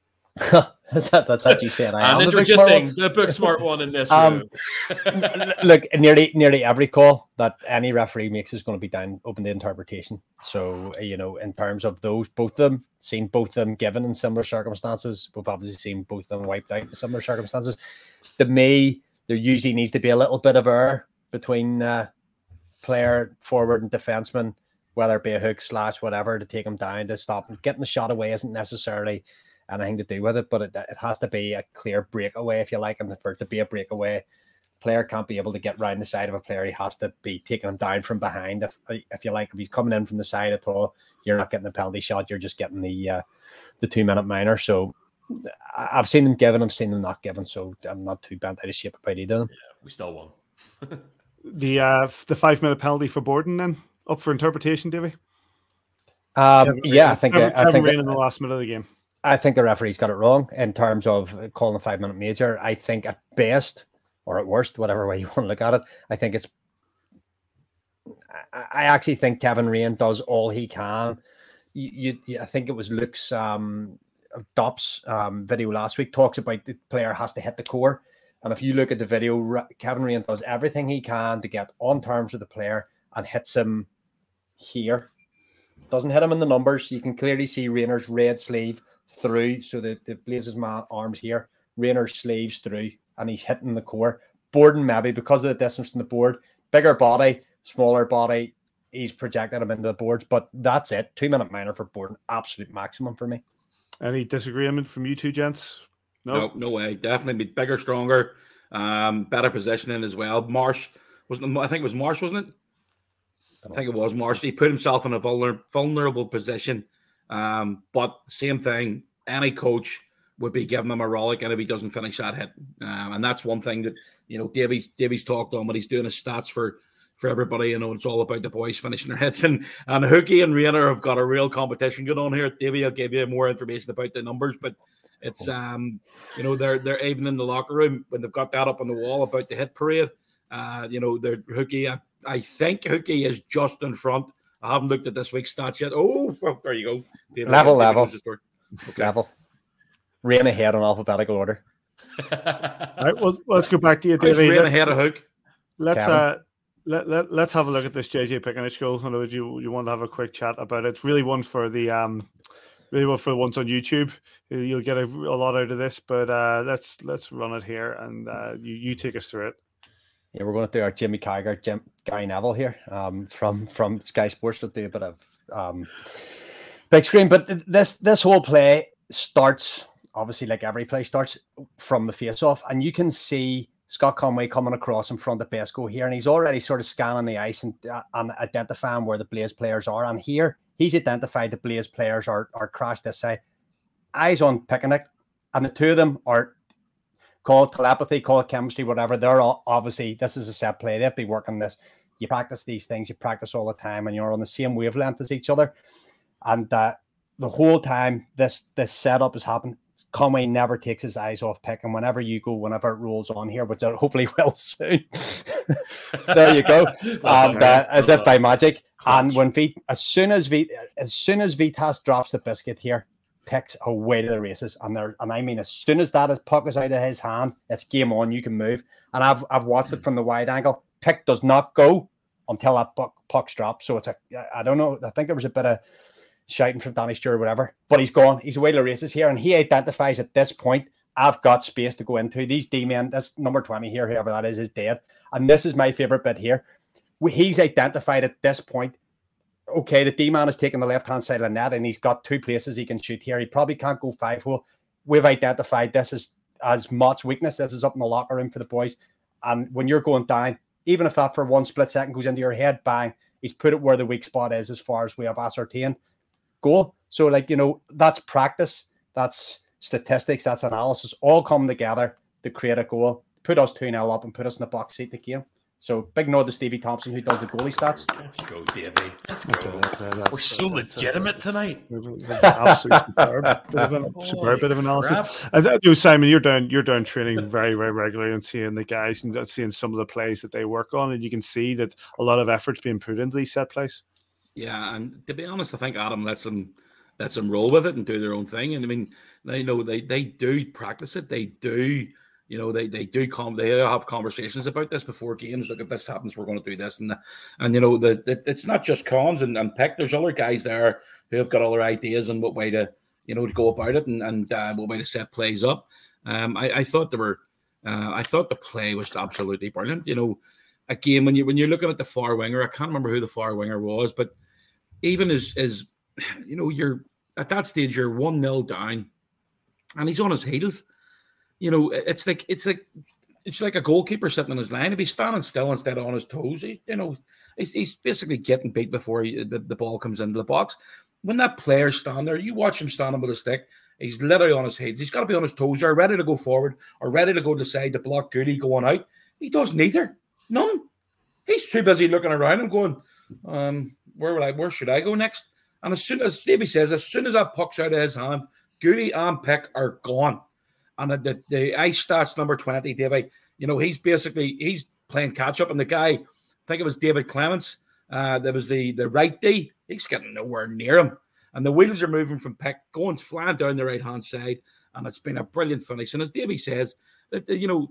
that's, that's actually saying I am and the introducing the book smart one in this um, room. Look, nearly nearly every call that any referee makes is going to be down open to interpretation. So, you know, in terms of those, both of them, seen both of them given in similar circumstances. We've obviously seen both of them wiped out in similar circumstances. To me, there usually needs to be a little bit of error between uh, player, forward, and defenseman, whether it be a hook slash whatever, to take them down, to stop them. Getting the shot away isn't necessarily anything to do with it, but it, it has to be a clear breakaway, if you like, and for it to be a breakaway, player can't be able to get round the side of a player. He has to be taking him down from behind. If if you like, if he's coming in from the side at all, you're not getting the penalty shot. You're just getting the uh, the two minute minor. So I've seen them given, I've seen them not given. So I'm not too bent out of shape about either of them. Yeah, we still won. the uh, the five minute penalty for Borden then up for interpretation, Davey. Um, Kevin, yeah, I think Kevin, I, I think Kevin in the last minute of the game. I think the referee's got it wrong in terms of calling a five minute major. I think at best, or at worst, whatever way you want to look at it, I think it's. I, I actually think Kevin Rain does all he can. You, you I think it was Luke's um, Dops um, video last week talks about the player has to hit the core, and if you look at the video, Kevin Rain does everything he can to get on terms with the player and hits him here. Doesn't hit him in the numbers. You can clearly see Rayner's red sleeve through, so the, the Blazes' man arms here, Rayner's sleeves through, and he's hitting the core. Borden, maybe because of the distance from the board, bigger body, smaller body, he's projected him into the boards, but that's it. Two minute minor for Borden, absolute maximum for me. Any disagreement from you two gents? No, no, no way. Definitely be bigger, stronger, um, better positioning as well. Marsh wasn't. I think it was Marsh, wasn't it? I think it was Marsh. He put himself in a vulner- vulnerable position. Um, but same thing, any coach would be giving him a rollick, and if he doesn't finish that hit, um, and that's one thing that you know Davies Davies talked on when he's doing his stats for for everybody. You know, it's all about the boys finishing their hits, and and Hookie and Rayner have got a real competition going on here. Davey, I'll give you more information about the numbers, but it's um you know they're they're even in the locker room when they've got that up on the wall about the hit parade. Uh, you know, they're Hookie. I, I think Hookie is just in front. I haven't looked at this week's stats yet. Oh, well, there you go. David, level, David level. Okay. Level. Rain ahead in alphabetical order. All right, well, let's go back to you, David. David. Rain ahead of Hook. Let's Kevin. uh, let, let let's have a look at this J J Pickenich goal. I know that you you want to have a quick chat about it. It's really one for the um, really one for the ones on YouTube. You'll get a, a lot out of this, but uh, let's let's run it here, and uh, you you take us through it. Yeah, we're going to do our Jimmy Carragher, Jim, Gary Neville here um, from from Sky Sports to do a bit of um, big screen. But th- this this whole play starts, obviously, like every play starts from the face-off, and you can see Scott Conway coming across in front of Besco here, and he's already sort of scanning the ice and, uh, and identifying where the Blaze players are. And here, he's identified the Blaze players are, are crashed this side. Eyes on Pickenich, and the two of them are, call it telepathy, call it chemistry, whatever. They're all obviously, this is a set play. They have to be working this. You practice these things, you practice all the time, and you're on the same wavelength as each other. And uh, the whole time this this setup is happening, Conway never takes his eyes off Pick. And whenever you go, whenever it rolls on here, which it hopefully will soon, There you go. And uh, as if by magic. And when Vit, as soon as Vit, as soon as Vitas drops the biscuit here, picks away to the races, and there, and I mean, as soon as that is puck is out of his hand, it's game on. You can move. And I've I've watched it from the wide angle. Pick does not go until that puck puck's dropped. So it's a, I don't know. I think there was a bit of shouting from Danny Stewart or whatever, but he's gone. He's away to the races here, and he identifies at this point, I've got space to go into. These D-men, this number twenty here, whoever that is, is dead. And this is my favorite bit here. He's identified at this point, okay, the D-man is taking the left-hand side of the net, and he's got two places he can shoot here. He probably can't go five-hole. We've identified this as, as Mott's weakness. This is up in the locker room for the boys. And when you're going down, even if that for one split second goes into your head, bang, he's put it where the weak spot is as far as we have ascertained. Goal. So, like, you know, that's practice. That's statistics. That's analysis all come together to create a goal, put us two nil up and put us in the box seat the game. So big nod to Stevie Thompson, who does the goalie stats. Let's go, Davey. Let's go. That's, We're so that's, legitimate that's, tonight. Absolutely superb. Bit of an, superb bit of analysis. And uh, you, Simon, you're down. You're down training very, very regularly and seeing the guys and seeing some of the plays that they work on, and you can see that a lot of effort's being put into these set plays. Yeah, and to be honest, I think Adam lets them lets them roll with it and do their own thing. And I mean, they know they they do practice it. They do. You know, they they do come. They have conversations about this before games. Look, if this happens, we're going to do this, and and you know, the, the it's not just Cons and, and Pick. There's other guys there who have got other ideas on what way to, you know, to go about it and and uh, what way to set plays up. Um, I, I thought they were, uh, I thought the play was absolutely brilliant. You know, again, when you when you're looking at the far winger, I can't remember who the far winger was, but even as as you know, you're at that stage, you're one nil down, and he's on his heels. You know, it's like it's like it's like a goalkeeper sitting on his line. If he's standing still instead of on his toes, he, you know, he's, he's basically getting beat before he, the, the ball comes into the box. When that player's standing there, you watch him standing with a stick. He's literally on his heels. He's got to be on his toes or ready to go forward or ready to go to the side to block Goody going out. He does neither. None. He's too busy looking around and going, um, where will I? Where should I go next? And as soon as Stevie says, as soon as that puck's out of his hand, Goody and Pick are gone. And the, the ice stats number twenty, David, you know, he's basically, he's playing catch up. And the guy, I think it was David Clements, uh, there was the, the right D, he's getting nowhere near him. And the wheels are moving from Pick, going flying down the right-hand side. And it's been a brilliant finish. And as Davey says, you know,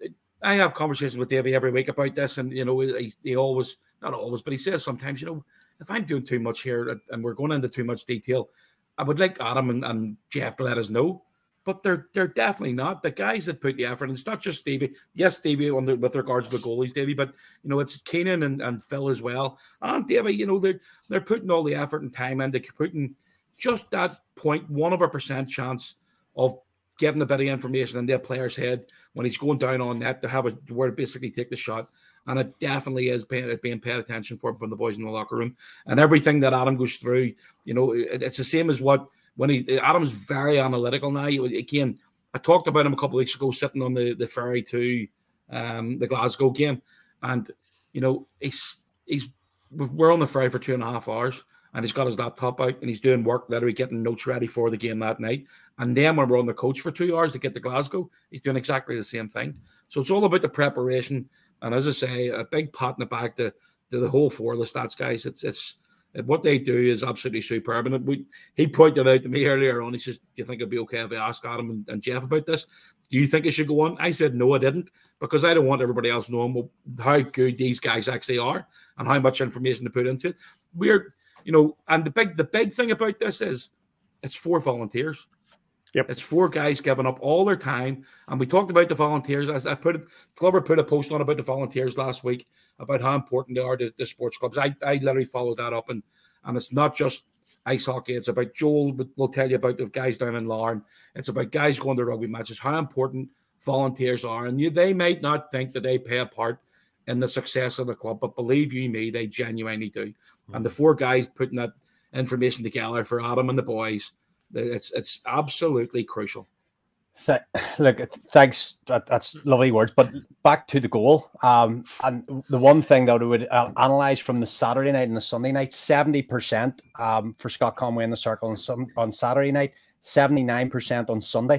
I have conversations with Davey every week about this. And, you know, he, he always, not always, but he says sometimes, you know, if I'm doing too much here and we're going into too much detail, I would like Adam and, and Jeff to let us know. But they're they're definitely not. The guys that put the effort, and it's not just Stevie. Yes, Stevie on the, with regards to the goalies, Davey, but you know it's Keenan and, and Phil as well. And Davey, you know they're they're putting all the effort and time into putting just that zero point one of a percent chance of getting a bit of information in their player's head when he's going down on net to have a where to basically take the shot. And it definitely is being, being paid attention for from the boys in the locker room. And everything that Adam goes through, you know, it, it's the same as what. When he Adam's very analytical now. Again, I talked about him a couple of weeks ago, sitting on the, the ferry to um, the Glasgow game, and you know he's he's we're on the ferry for two and a half hours, and he's got his laptop out and he's doing work, literally getting notes ready for the game that night. And then when we're on the coach for two hours to get to Glasgow, he's doing exactly the same thing. So it's all about the preparation, and as I say, a big pat in the back to to the whole four of the stats guys. It's it's. What they do is absolutely superb. And we, he pointed out to me earlier on, he says, do you think it'd be okay if I ask Adam and, and Jeff about this? Do you think it should go on? I said, no, I didn't, because I don't want everybody else knowing how good these guys actually are and how much information to put into it. We're, you know, and the big, the big thing about this is it's four volunteers. Yep. It's four guys giving up all their time. And we talked about the volunteers. As I put it, Glover put a post on about the volunteers last week about how important they are to the sports clubs. I, I literally followed that up. And, and it's not just ice hockey. It's about Joel will tell you about the guys down in Larne. It's about guys going to rugby matches, how important volunteers are. And you, they might not think that they play a part in the success of the club, but believe you me, they genuinely do. Mm-hmm. And the four guys putting that information together for Adam and the boys, It's it's absolutely crucial. Th- look, thanks. That, that's lovely words. But back to the goal. Um, and the one thing that I would uh, analyze from the Saturday night and the Sunday night: seventy percent um, for Scott Conway in the circle on some on Saturday night, seventy nine percent on Sunday.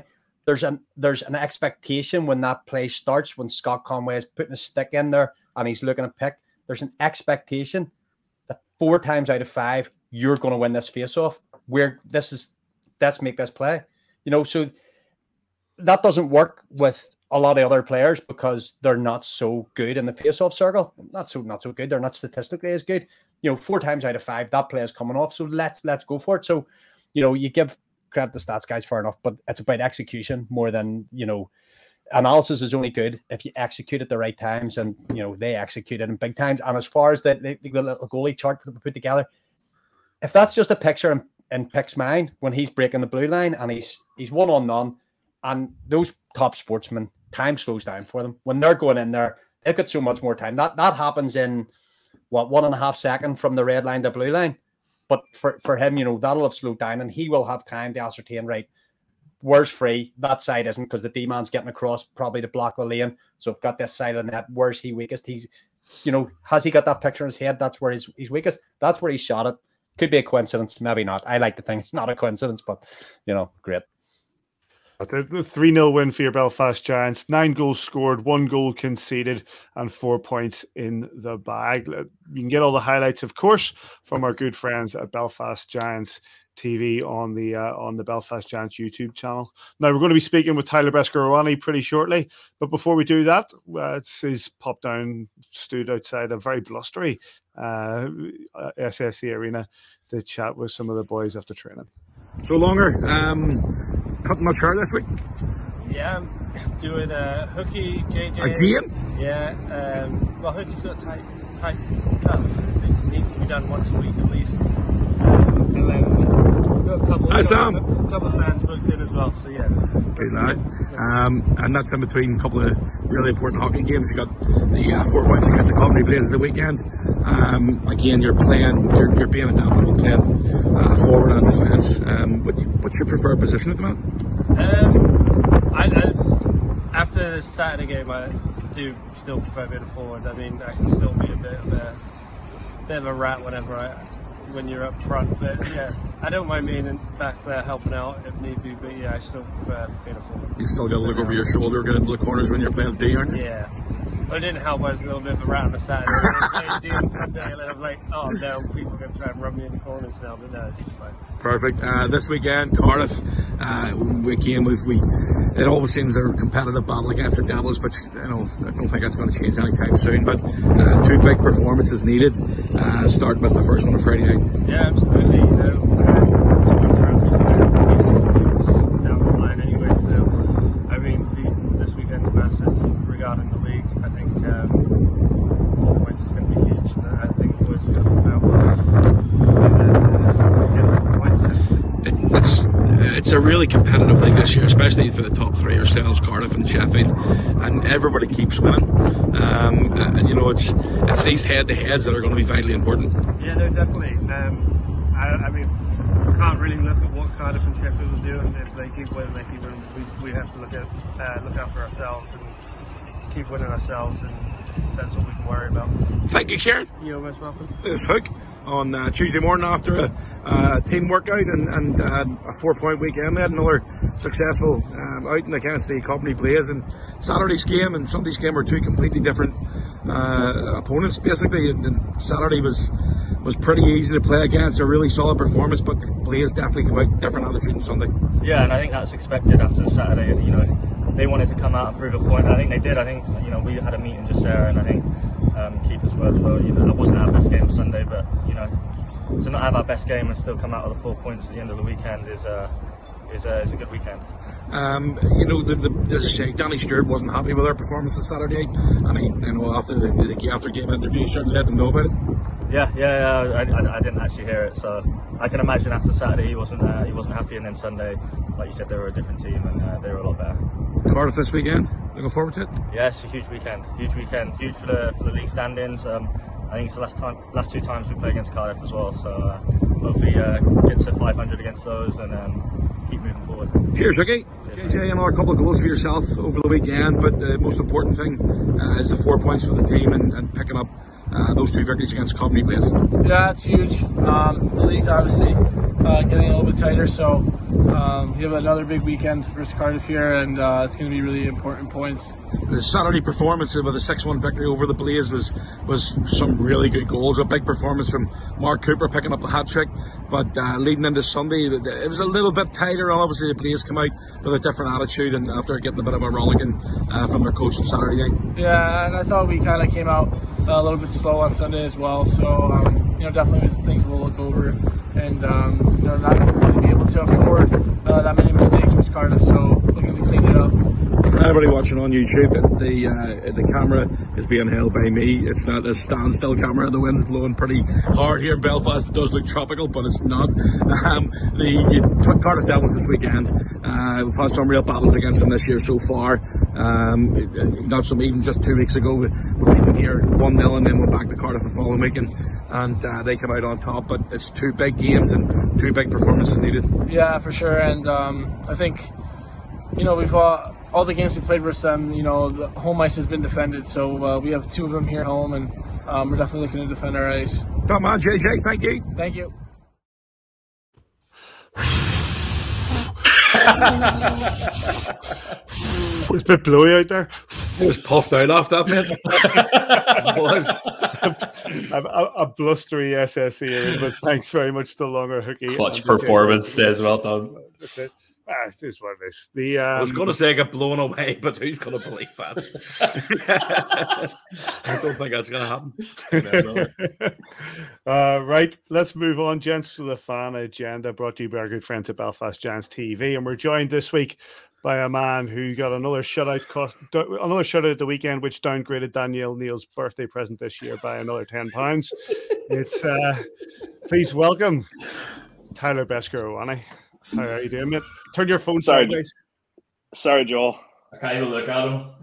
there's an there's an expectation when that play starts, when Scott Conway is putting a stick in there and he's looking to pick, there's an expectation that four times out of five, you're going to win this face-off. Where this is, let's make this play. You know, so that doesn't work with a lot of other players because they're not so good in the face-off circle. Not so not so good. They're not statistically as good. You know, four times out of five, that play is coming off. So let's let's go for it. So, you know, you give credit to stats guys, fair enough, but it's about execution more than, you know, analysis is only good if you execute at the right times, and, you know, they execute it in big times. And as far as the, the, the little goalie chart that we put together, if that's just a picture in, in Pick's mind when he's breaking the blue line and he's he's one on none, and those top sportsmen, time slows down for them. When they're going in there, they've got so much more time. That that happens in, what, one and a half second from the red line to blue line. But for, for him, you know, that'll have slowed down and he will have time to ascertain, right, where's free? That side isn't, because the D-man's getting across probably to block the lane. So I've got this side of the net. Where's he weakest? He's, you know, has he got that picture in his head? That's where he's, he's weakest. That's where he shot it. Could be a coincidence. Maybe not. I like to think it's not a coincidence, but, you know, great. The three nil win for your Belfast Giants. Nine goals scored, one goal conceded, and four points in the bag. You can get all the highlights, of course, from our good friends at Belfast Giants T V on the uh, on the Belfast Giants YouTube channel. Now, we're going to be speaking with Tyler Beskorowany pretty shortly, but before we do that, uh, it's his pop down stood outside a very blustery uh, S S C Arena to chat with some of the boys after training. So, Longer, um, cutting much hair this week? Yeah, I'm doing a hooky J J. Again? Yeah, um, well, hooky's got tight, tight cuts. It needs to be done once a week at least. Um, and then we've got a couple, Hi, Sam. a couple of fans booked in as well, so yeah. Good lad. Um, and that's in between a couple of really important hockey games. You got the uh, four points against the Coventry Blaze the weekend. Um, again, you're playing, you're, you're being adaptable, playing uh, forward and defence. Um, what, what's your preferred position at the moment? Um, I, I, after the Saturday game, I do still prefer being a forward. I mean, I can still be a bit of a bit of a rat whenever I, when you're up front. But yeah, I don't mind being back there helping out if need be. But yeah, I still prefer being a forward. You still got to look over your shoulder, get into the corners when you're playing D, aren't you? Yeah. Well, it didn't help. I was a little bit of a rat on the Saturday. I played D Sunday, and I'm like, oh no, people are going to try and rub me in the corners now. But no, it's fine. Perfect. Uh, this weekend, Cardiff, uh, we came with, we, it always seems a competitive battle against the Devils, but you know, I don't think that's going to change anytime soon. But uh, two big performances needed. Uh, start with the first one on Friday night. Yeah, absolutely. You know, uh, trophy down the line anyway. So, I mean, the, this weekend's massive regarding the league. I think um, four points is going to be huge. And I think the boys are going to come out well. Get four points. It, it's it's a really competitive league this year, especially for the top three ourselves, Cardiff and Sheffield, and everybody keeps winning. Um, and you know, it's it's these head-to-heads that are going to be vitally important. Yeah, no, definitely. Um, I, I mean, we can't really look at what Cardiff and Sheffield will do, and if they keep winning, they keep winning. We, we have to look at uh, look out for ourselves and keep winning ourselves, and that's all we can worry about. Thank you, Kieran. You're most welcome. This Hook on uh, Tuesday morning after a uh, team workout and, and uh, a four-point weekend. We had another successful um, outing against the Coventry Blaze, and Saturday's game and Sunday's game were two completely different uh, opponents, basically. And, and Saturday was was pretty easy to play against, a really solid performance, but the Blaze definitely came out different attitude on Sunday. Yeah, and I think that's expected after Saturday. You know, they wanted to come out and prove a point. I think they did. I think, you know, we had a meeting just there, and I think um, Kiefer's words were, you know, that wasn't our best game Sunday, but, you know, to not have our best game and still come out with the four points at the end of the weekend is uh, is, uh, is a good weekend. Um, you know, the, the, as I say, Danny Stewart wasn't happy with our performance on Saturday, and he, you know, after the, the after game interview, he certainly let them know about it. Yeah, yeah, yeah. I, I, I didn't actually hear it, so I can imagine after Saturday he wasn't uh, he wasn't happy, and then Sunday, like you said, they were a different team and uh, they were a lot better. Cardiff this weekend, looking forward to it. Yeah, it's a huge weekend, huge weekend, huge for the for the league standings. Um, I think it's the last time, last two times we play against Cardiff as well, so uh, hopefully uh, get to five hundred against those and um, keep moving forward. Cheers, Ricky. J J, another couple of goals for yourself over the weekend, but the most important thing uh, is the four points for the team and, and picking up uh, those two victories against Coventry Blaze. Yeah, it's huge. Um, the league's obviously uh, getting a little bit tighter, so Um, we have another big weekend versus Cardiff here, and uh, it's going to be really important points. The Saturday performance with a six one victory over the Blaze was was some really good goals. A big performance from Mark Cooper picking up a hat trick, but uh, leading into Sunday, it was a little bit tighter. Obviously, the Blaze come out with a different attitude, and after getting a bit of a rollicking uh, from their coach on Saturday night. Yeah, and I thought we kind of came out a little bit slow on Sunday as well. So um, you know, definitely things we'll look over, and um, you know, not really be able to afford uh, that many mistakes with Cardiff. So looking to clean it up. For anybody watching on YouTube, the uh, the camera is being held by me. It's not a standstill camera. The wind's blowing pretty hard here in Belfast. It does look tropical, but it's not. Um, the you, Cardiff Devils this weekend. Uh, we've had some real battles against them this year so far. Um, not some even just two weeks ago. We, we beat them here one nil, and then we're back to Cardiff the following weekend, and uh, they come out on top. But it's two big games and two big performances needed. Yeah, for sure. And um, I think, you know, we've uh, all the games we played versus them, you know, the home ice has been defended, so uh, we have two of them here at home, and um, we're definitely looking to defend our ice. Top man, J J, thank you. Thank you. It's a bit blowy out there. It was puffed out off that, mate. a, a, a blustery S S E, but thanks very much to Longer Hookie. Clutch performance says well done. Ah, it is what it is. The, um, I was going to say I got blown away, but who's going to believe that? I don't think that's going to happen. uh, right, let's move on, gents, to the fan agenda brought to you by our good friends at Belfast Giants T V. And we're joined this week by a man who got another shutout cost, another shutout at the weekend, which downgraded Danielle Neal's birthday present this year by another ten pounds. It's uh, please welcome Tyler Besker-Owani. How are you doing, mate? Turn your phone Sorry, sideways. Sorry, Joel. I can't even look at him.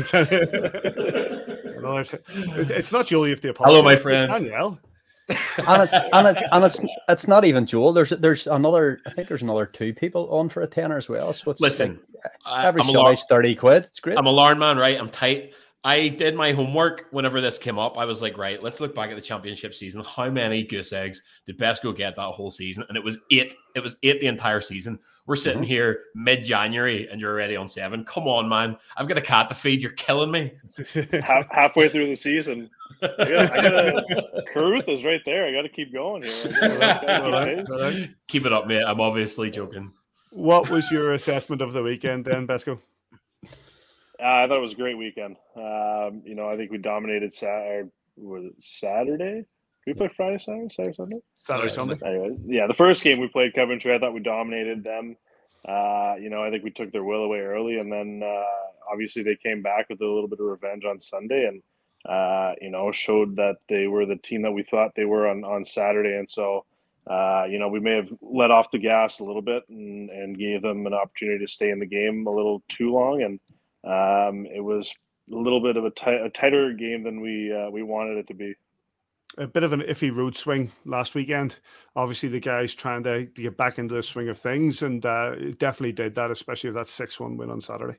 it's, it's not Joel, you have to apologize. Hello, my friend. It's Danielle. and it's and it's and it's it's not even Joel. There's there's another. I think there's another two people on for a tenner as well. So it's listen. Like, every I'm shot is thirty quid. It's great. I'm a Larn man, right? I'm tight. I did my homework whenever this came up. I was like, right, let's look back at the championship season. How many goose eggs did Besco get that whole season? And it was eight. It was eight the entire season. We're sitting mm-hmm. here mid-January and you're already on seven. Come on, man. I've got a cat to feed. You're killing me. Half, halfway through the season. I gotta, I gotta, Carruth is right there. I got to keep going here. Gotta, gotta keep, keep it up, mate. I'm obviously joking. What was your assessment of the weekend then, Besco? Uh, I thought it was a great weekend. Um, you know, I think we dominated Saturday. Was it Saturday? Did we play Friday, Saturday, Saturday, Sunday? Saturday, Sunday. Anyway, yeah, the first game we played Coventry, I thought we dominated them. Uh, you know, I think we took their will away early, and then uh, obviously they came back with a little bit of revenge on Sunday, and uh, you know, showed that they were the team that we thought they were on on Saturday, and so. Uh, you know, we may have let off the gas a little bit and, and gave them an opportunity to stay in the game a little too long, and um, it was a little bit of a, t- a tighter game than we uh, we wanted it to be. A bit of an iffy road swing last weekend. Obviously, the guys trying to, to get back into the swing of things, and uh, it definitely did that, especially with that six one win on Saturday.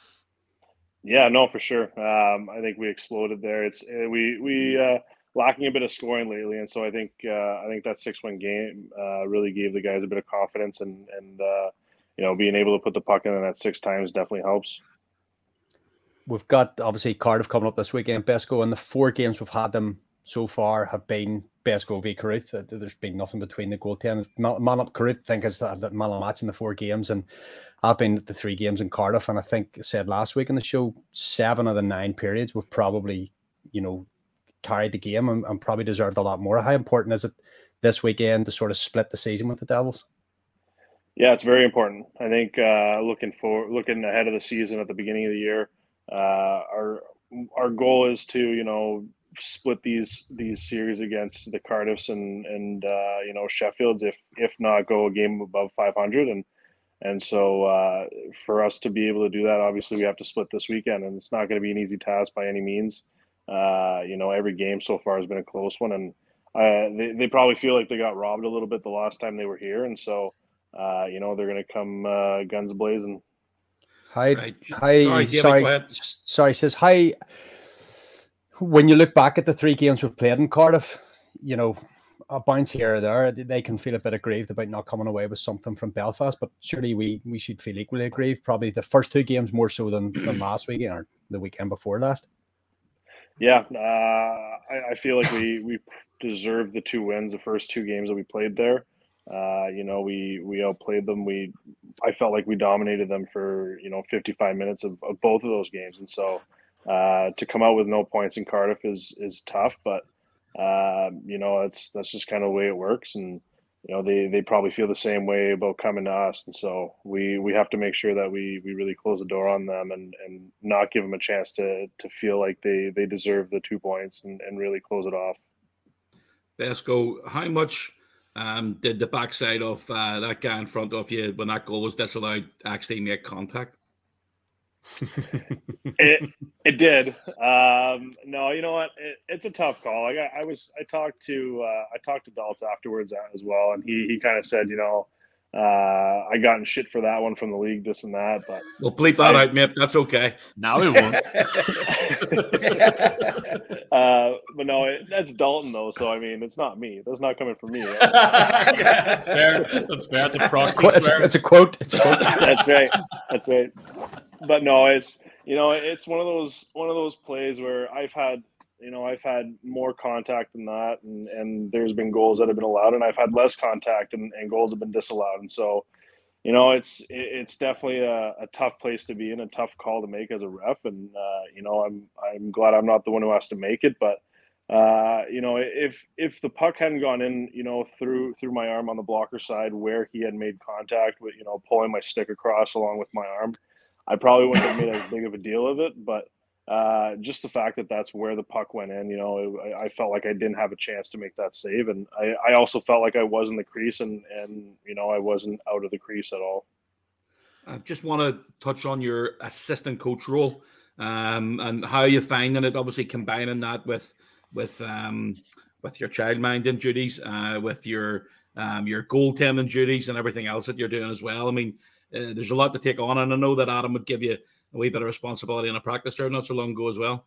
Yeah, no, for sure. Um, I think we exploded there. It's we we. Uh, lacking a bit of scoring lately, and so I think uh, I think that six-win game uh, really gave the guys a bit of confidence, and and uh, you know, being able to put the puck in the net six times definitely helps. We've got obviously Cardiff coming up this weekend, Besco, and the four games we've had them so far have been Besco v Carruth. There's been nothing between the goaltenders. Man up Carruth, I think, is the man of the match in the four games, and I've been at the three games in Cardiff, and I think I said last week in the show, seven of the nine periods we've probably, you know, carried the game and, and probably deserved a lot more. How important is it this weekend to sort of split the season with the Devils? Yeah, it's very important. I think uh, looking for looking ahead of the season at the beginning of the year, uh, our our goal is to you know split these these series against the Cardiffs and and uh, you know Sheffields, if if not go a game above five hundred, and and so uh, for us to be able to do that, obviously we have to split this weekend, and it's not going to be an easy task by any means. Uh, you know, every game so far has been a close one, and uh, they, they probably feel like they got robbed a little bit the last time they were here. And so, uh, you know, they're going to come uh, guns blazing. Hi, right. hi, sorry, sorry, sorry, says hi. When you look back at the three games we've played in Cardiff, you know, a bounce here or there, they can feel a bit aggrieved about not coming away with something from Belfast. But surely we we should feel equally aggrieved. Probably the first two games more so than, than last weekend or the weekend before last. Yeah, uh, I, I feel like we we deserved the two wins the first two games that we played there. Uh, you know, we we outplayed them. We I felt like we dominated them for you know fifty-five minutes of, of both of those games, and so uh, to come out with no points in Cardiff is is tough. But uh, you know, that's that's just kind of the way it works, and you know they, they probably feel the same way about coming to us, and so we, we have to make sure that we, we really close the door on them and, and not give them a chance to to feel like they, they deserve the two points and, and really close it off. Besco, how much um, did the backside of uh, that guy in front of you when that goal was disallowed actually make contact? it it did. Um, no, you know what? It, it's a tough call. I got, I was I talked to uh, I talked to Daltz afterwards as well, and he he kind of said, you know, uh, I got in shit for that one from the league, this and that. But we'll bleep that I, out, Mip. That's okay. Now we won't. uh, but no, it, that's Dalton though. So I mean, it's not me. That's not coming from me. Right? Yeah, that's fair. That's fair. It's a proxy. It's, a, it's a quote. It's a quote. That's right. That's right. But no, it's you know, it's one of those one of those plays where I've had you know I've had more contact than that, and, and there's been goals that have been allowed, and I've had less contact, and, and goals have been disallowed, and so you know it's it's definitely a, a tough place to be in, a tough call to make as a ref, and uh, you know I'm I'm glad I'm not the one who has to make it, but uh, you know if if the puck hadn't gone in, you know through through my arm on the blocker side where he had made contact with you know pulling my stick across along with my arm, I probably wouldn't have made as big of a deal of it, but uh, just the fact that that's where the puck went in, you know, it, I felt like I didn't have a chance to make that save, and I, I also felt like I was in the crease, and and you know I wasn't out of the crease at all. I just want to touch on your assistant coach role um, and how you're finding it. Obviously, combining that with with um, with your childminding duties, uh, with your um, your goaltending duties, and everything else that you're doing as well. I mean. Uh, there's a lot to take on, and I know that Adam would give you a wee bit of responsibility in a practice there not so long ago as well.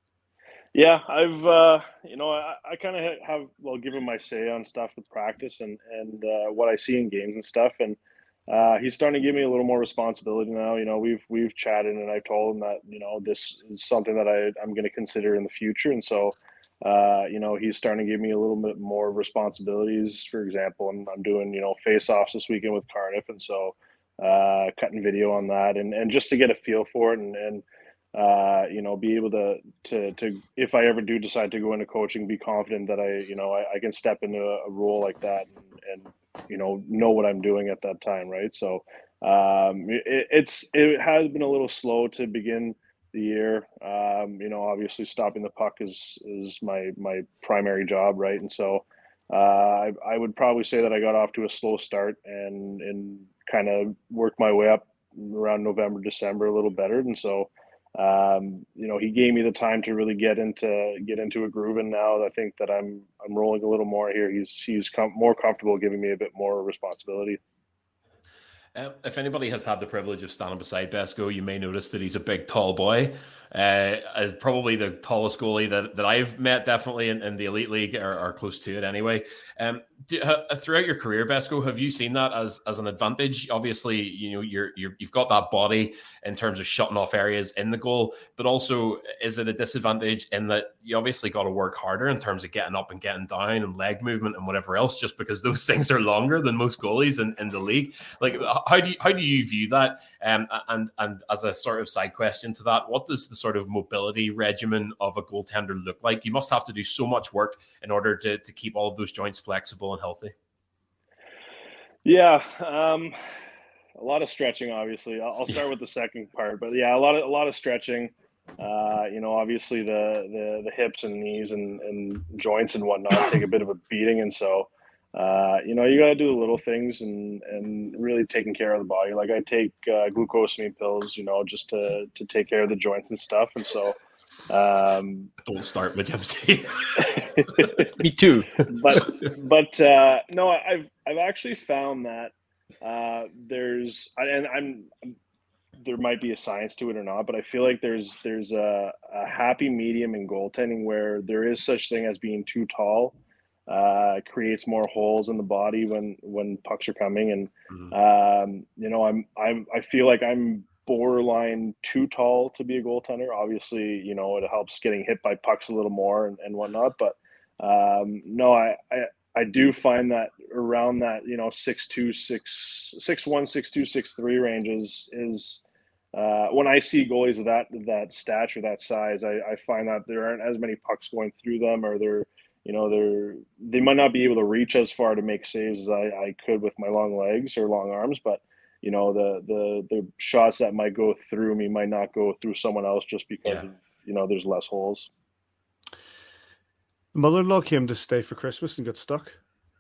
Yeah, I've uh, you know I, I kind of have well given my say on stuff with practice and and uh, what I see in games and stuff, and uh, he's starting to give me a little more responsibility now. You know, we've we've chatted, and I've told him that you know this is something that I I'm going to consider in the future, and so. Uh, you know, he's starting to give me a little bit more responsibilities. For example, I'm, I'm doing, you know, face-offs this weekend with Cardiff, and so uh, cutting video on that, and, and just to get a feel for it, and, and uh, you know, be able to, to, to, if I ever do decide to go into coaching, be confident that I, you know, I, I can step into a, a role like that and, and, you know, know what I'm doing at that time. Right. So um, it, it's, it has been a little slow to begin the year. Um, you know, obviously stopping the puck is, is my, my primary job. Right. And so uh, I, I would probably say that I got off to a slow start and, and kind of worked my way up around November, December a little better. And so, um, you know, he gave me the time to really get into, get into a groove. And now I think that I'm, I'm rolling a little more here. He's, he's com- more comfortable giving me a bit more responsibility. Uh, if anybody has had the privilege of standing beside Besco, you may notice that he's a big, tall boy. Uh, uh, probably the tallest goalie that, that I've met, definitely in, in the Elite League, or, or close to it anyway. Um, do, uh, throughout your career, Besco, have you seen that as as an advantage? Obviously, you know you're, you're you've got that body in terms of shutting off areas in the goal, but also is it a disadvantage in that you obviously got to work harder in terms of getting up and getting down and leg movement and whatever else, just because those things are longer than most goalies in, in the league. Like, how do you, how do you view that? Um, and and as a sort of side question to that, what does the sort of mobility regimen of a goaltender look like? You must have to do so much work in order to to keep all of those joints flexible and healthy. Yeah, um, a lot of stretching. Obviously, I'll, I'll start with the second part, but yeah, a lot of a lot of stretching. Uh, you know, obviously the the the hips and knees and, and joints and whatnot take a bit of a beating, and so uh, you know you got to do the little things and and really taking care of the body. Like I take uh, glucosamine pills, you know, just to to take care of the joints and stuff, and so. Um, Don't start with M C. Me too. but but uh, no, I've I've actually found that uh, there's and I'm there might be a science to it or not, but I feel like there's there's a, a happy medium in goaltending where there is such thing as being too tall, uh, creates more holes in the body when when pucks are coming. And Mhm. um, you know, I'm I'm I feel like I'm borderline too tall to be a goaltender. Obviously, you know, it helps getting hit by pucks a little more and, and whatnot. But um, no, I, I I do find that around that, you know, six two, six six one, six two, six three range is is uh, when I see goalies of that that stature, that size, I, I find that there aren't as many pucks going through them, or they're you know they're they might not be able to reach as far to make saves as I, I could with my long legs or long arms, but you know the the the shots that might go through me might not go through someone else just because Yeah. of, you know there's less holes. The mother-in-law came to stay for Christmas and got stuck.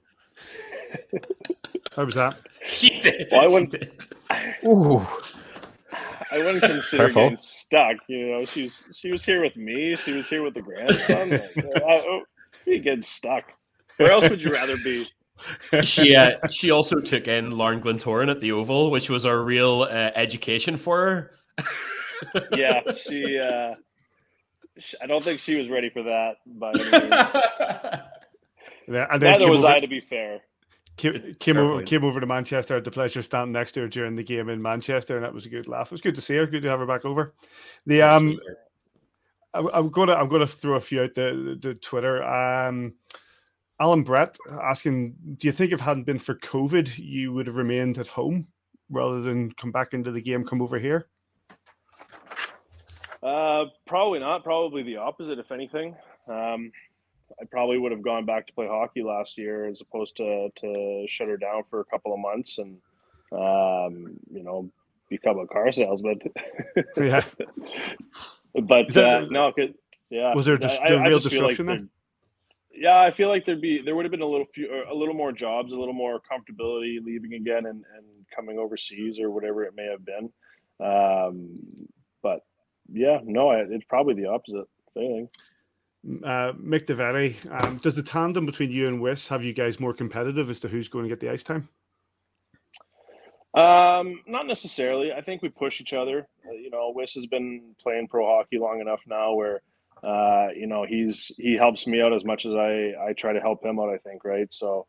How was that? She did. Well, I She wouldn't- did. Ooh, I wouldn't consider Careful. getting stuck. You know, she's she was here with me. She was here with the grandson. Like, uh, oh, you getting stuck. Where else would you rather be? She uh, she also took in Lauren Glentoran at the Oval, which was a real uh, education for her. Yeah, she. Uh, sh I don't think she was ready for that. By any means. Yeah, and then Neither came was over, I, to be fair. Came, came Fair over, point. came over to Manchester. I had the pleasure of standing next to her during the game in Manchester, and that was a good laugh. It was good to see her. Good to have her back over. The um, I, I'm gonna I'm gonna throw a few out the, the Twitter. Um, Alan Brett asking, do you think if it hadn't been for COVID, you would have remained at home rather than come back into the game, come over here? Uh, probably not. Probably the opposite, if anything. Um, I probably would have gone back to play hockey last year as opposed to to shut her down for a couple of months and um, you know become a car salesman. Yeah. But Is that- uh, no, could, yeah. Was there I- dis- I- there I real just feel like disruption there? there- Yeah, I feel like there'd be there would have been a little few a little more jobs, a little more comfortability leaving again and, and coming overseas or whatever it may have been. Um, but yeah, no, I, it's probably the opposite. If anything. Uh, Mick DeVetty, um, does the tandem between you and Wiss have you guys more competitive as to who's going to get the ice time? Um, not necessarily. I think we push each other. Uh, you know, Wiss has been playing pro hockey long enough now where, uh, you know, he's he helps me out as much as I I try to help him out. I think, right? So,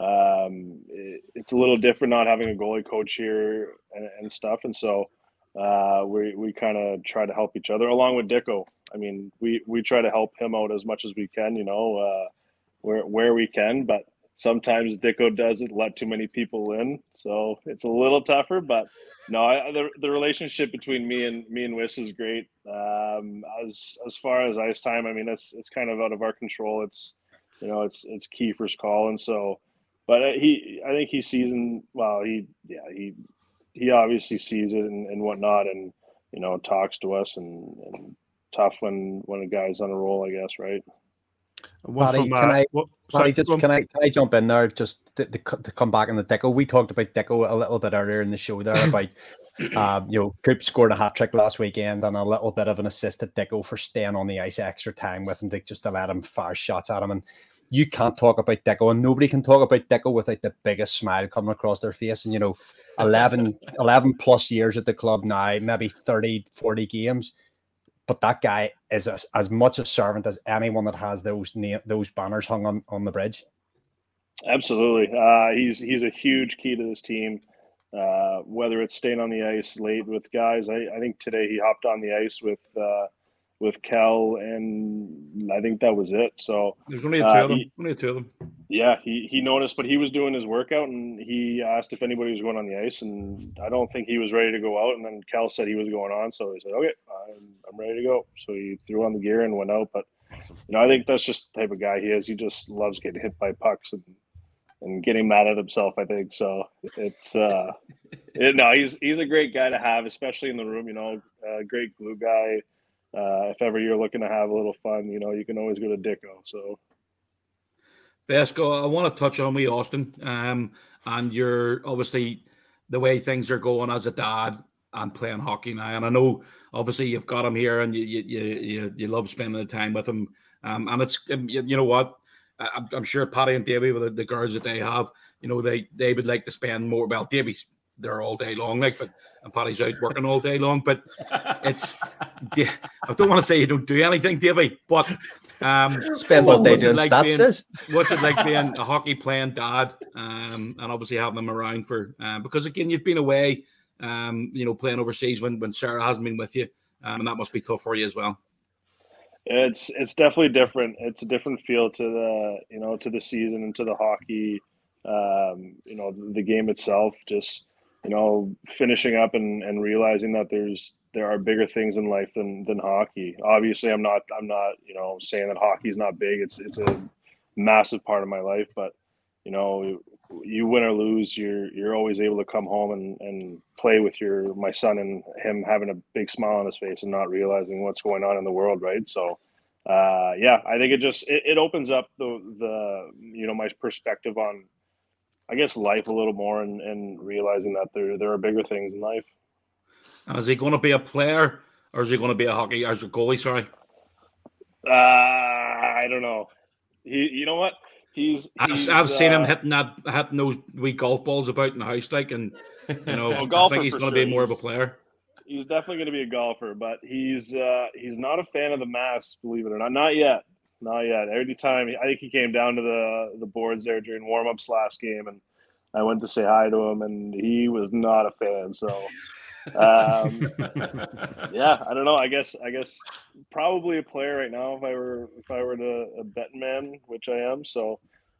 um, it, it's a little different not having a goalie coach here and, and stuff, and so uh, we we kind of try to help each other along with Dicko. I mean, we we try to help him out as much as we can. You know, uh, where where we can, but sometimes Dicko doesn't let too many people in, so it's a little tougher. But no, I, the the relationship between me and me and Wiss is great. Um, as as far as ice time, I mean, it's it's kind of out of our control. It's you know, it's it's Kiefer's call, and so, but he, I think he sees and well, he yeah he he obviously sees it and, and whatnot, and you know, talks to us and. and tough when when a guy's on a roll, I guess, right? One Paddy, from, uh, can I- what- Paddy, sorry, just go on. can I can I jump in there just to, to, to come back on the Dicko? We talked about Dicko a little bit earlier in the show there about um, you know, Coop scored a hat trick last weekend and a little bit of an assist at Dicko for staying on the ice extra time with him to just to let him fire shots at him. And you can't talk about Dicko, and nobody can talk about Dicko without the biggest smile coming across their face. And you know, eleven, eleven plus years at the club now, maybe thirty, forty games. But that guy is as, as much a servant as anyone that has those na- those banners hung on, on the bridge. Absolutely. Uh, he's he's a huge key to this team. Uh, whether it's staying on the ice late with guys, I, I think today he hopped on the ice with uh, with Kel, and I think that was it. So There's only a two uh, of them. he- Only a two of them. yeah, he, he noticed, but he was doing his workout, and he asked if anybody was going on the ice, and I don't think he was ready to go out. And then Cal said he was going on, so he said, "Okay, I'm, I'm ready to go." So he threw on the gear and went out. But you know, I think that's just the type of guy he is. He just loves getting hit by pucks and and getting mad at himself. I think so. It's uh, it, no, he's he's a great guy to have, especially in the room. You know, a great glue guy. Uh, if ever you're looking to have a little fun, you know, you can always go to Dicko. So. Besco, I want to touch on me, Austin, um, and you're obviously the way things are going as a dad and playing hockey now. And I know, obviously, you've got him here, and you you you, you love spending the time with him. Um, and it's you, you know what, I, I'm sure Paddy and Davey, with the, the girls that they have, you know, they they would like to spend more. Well, Davey's there all day long, like, but and Paddy's out working all day long. But it's I don't want to say you don't do anything, Davey, but Um, Spend all day what's it doing like stats. being- Says. What's it like being a hockey playing dad, um, and obviously having them around for uh, because again you've been away, um, you know, playing overseas when when Sarah hasn't been with you, um, and that must be tough for you as well. It's it's definitely different. It's a different feel to the you know to the season and to the hockey. Um, you know the game itself. Just you know finishing up and, and realizing that there's there are bigger things in life than than hockey. Obviously, I'm not I'm not you know saying that hockey is not big. It's it's a massive part of my life. But you know you win or lose, you're you're always able to come home and, and play with your my son and him having a big smile on his face and not realizing what's going on in the world, right? So, uh, yeah, I think it just it, it opens up the the you know my perspective on, I guess, life a little more and, and realizing that there there are bigger things in life. And is he going to be a player or is he going to be a hockey or is a goalie? Sorry, Uh, I don't know. He, you know what? He's, he's I've, I've seen him uh, hitting that hitting those wee golf balls about in the house, like, and you know, Oh, I golfer think he's for going to be sure. more of a He's- player. He's definitely going to be a golfer, but he's uh, he's not a fan of the mask, believe it or not. Not yet, not yet. Every time, I think he came down to the the boards there during warm-ups last game, and I went to say hi to him, and he was not a fan. So, um, yeah, I don't know. I guess I guess probably a player right now if I were if I were to a betting man, which I am. So,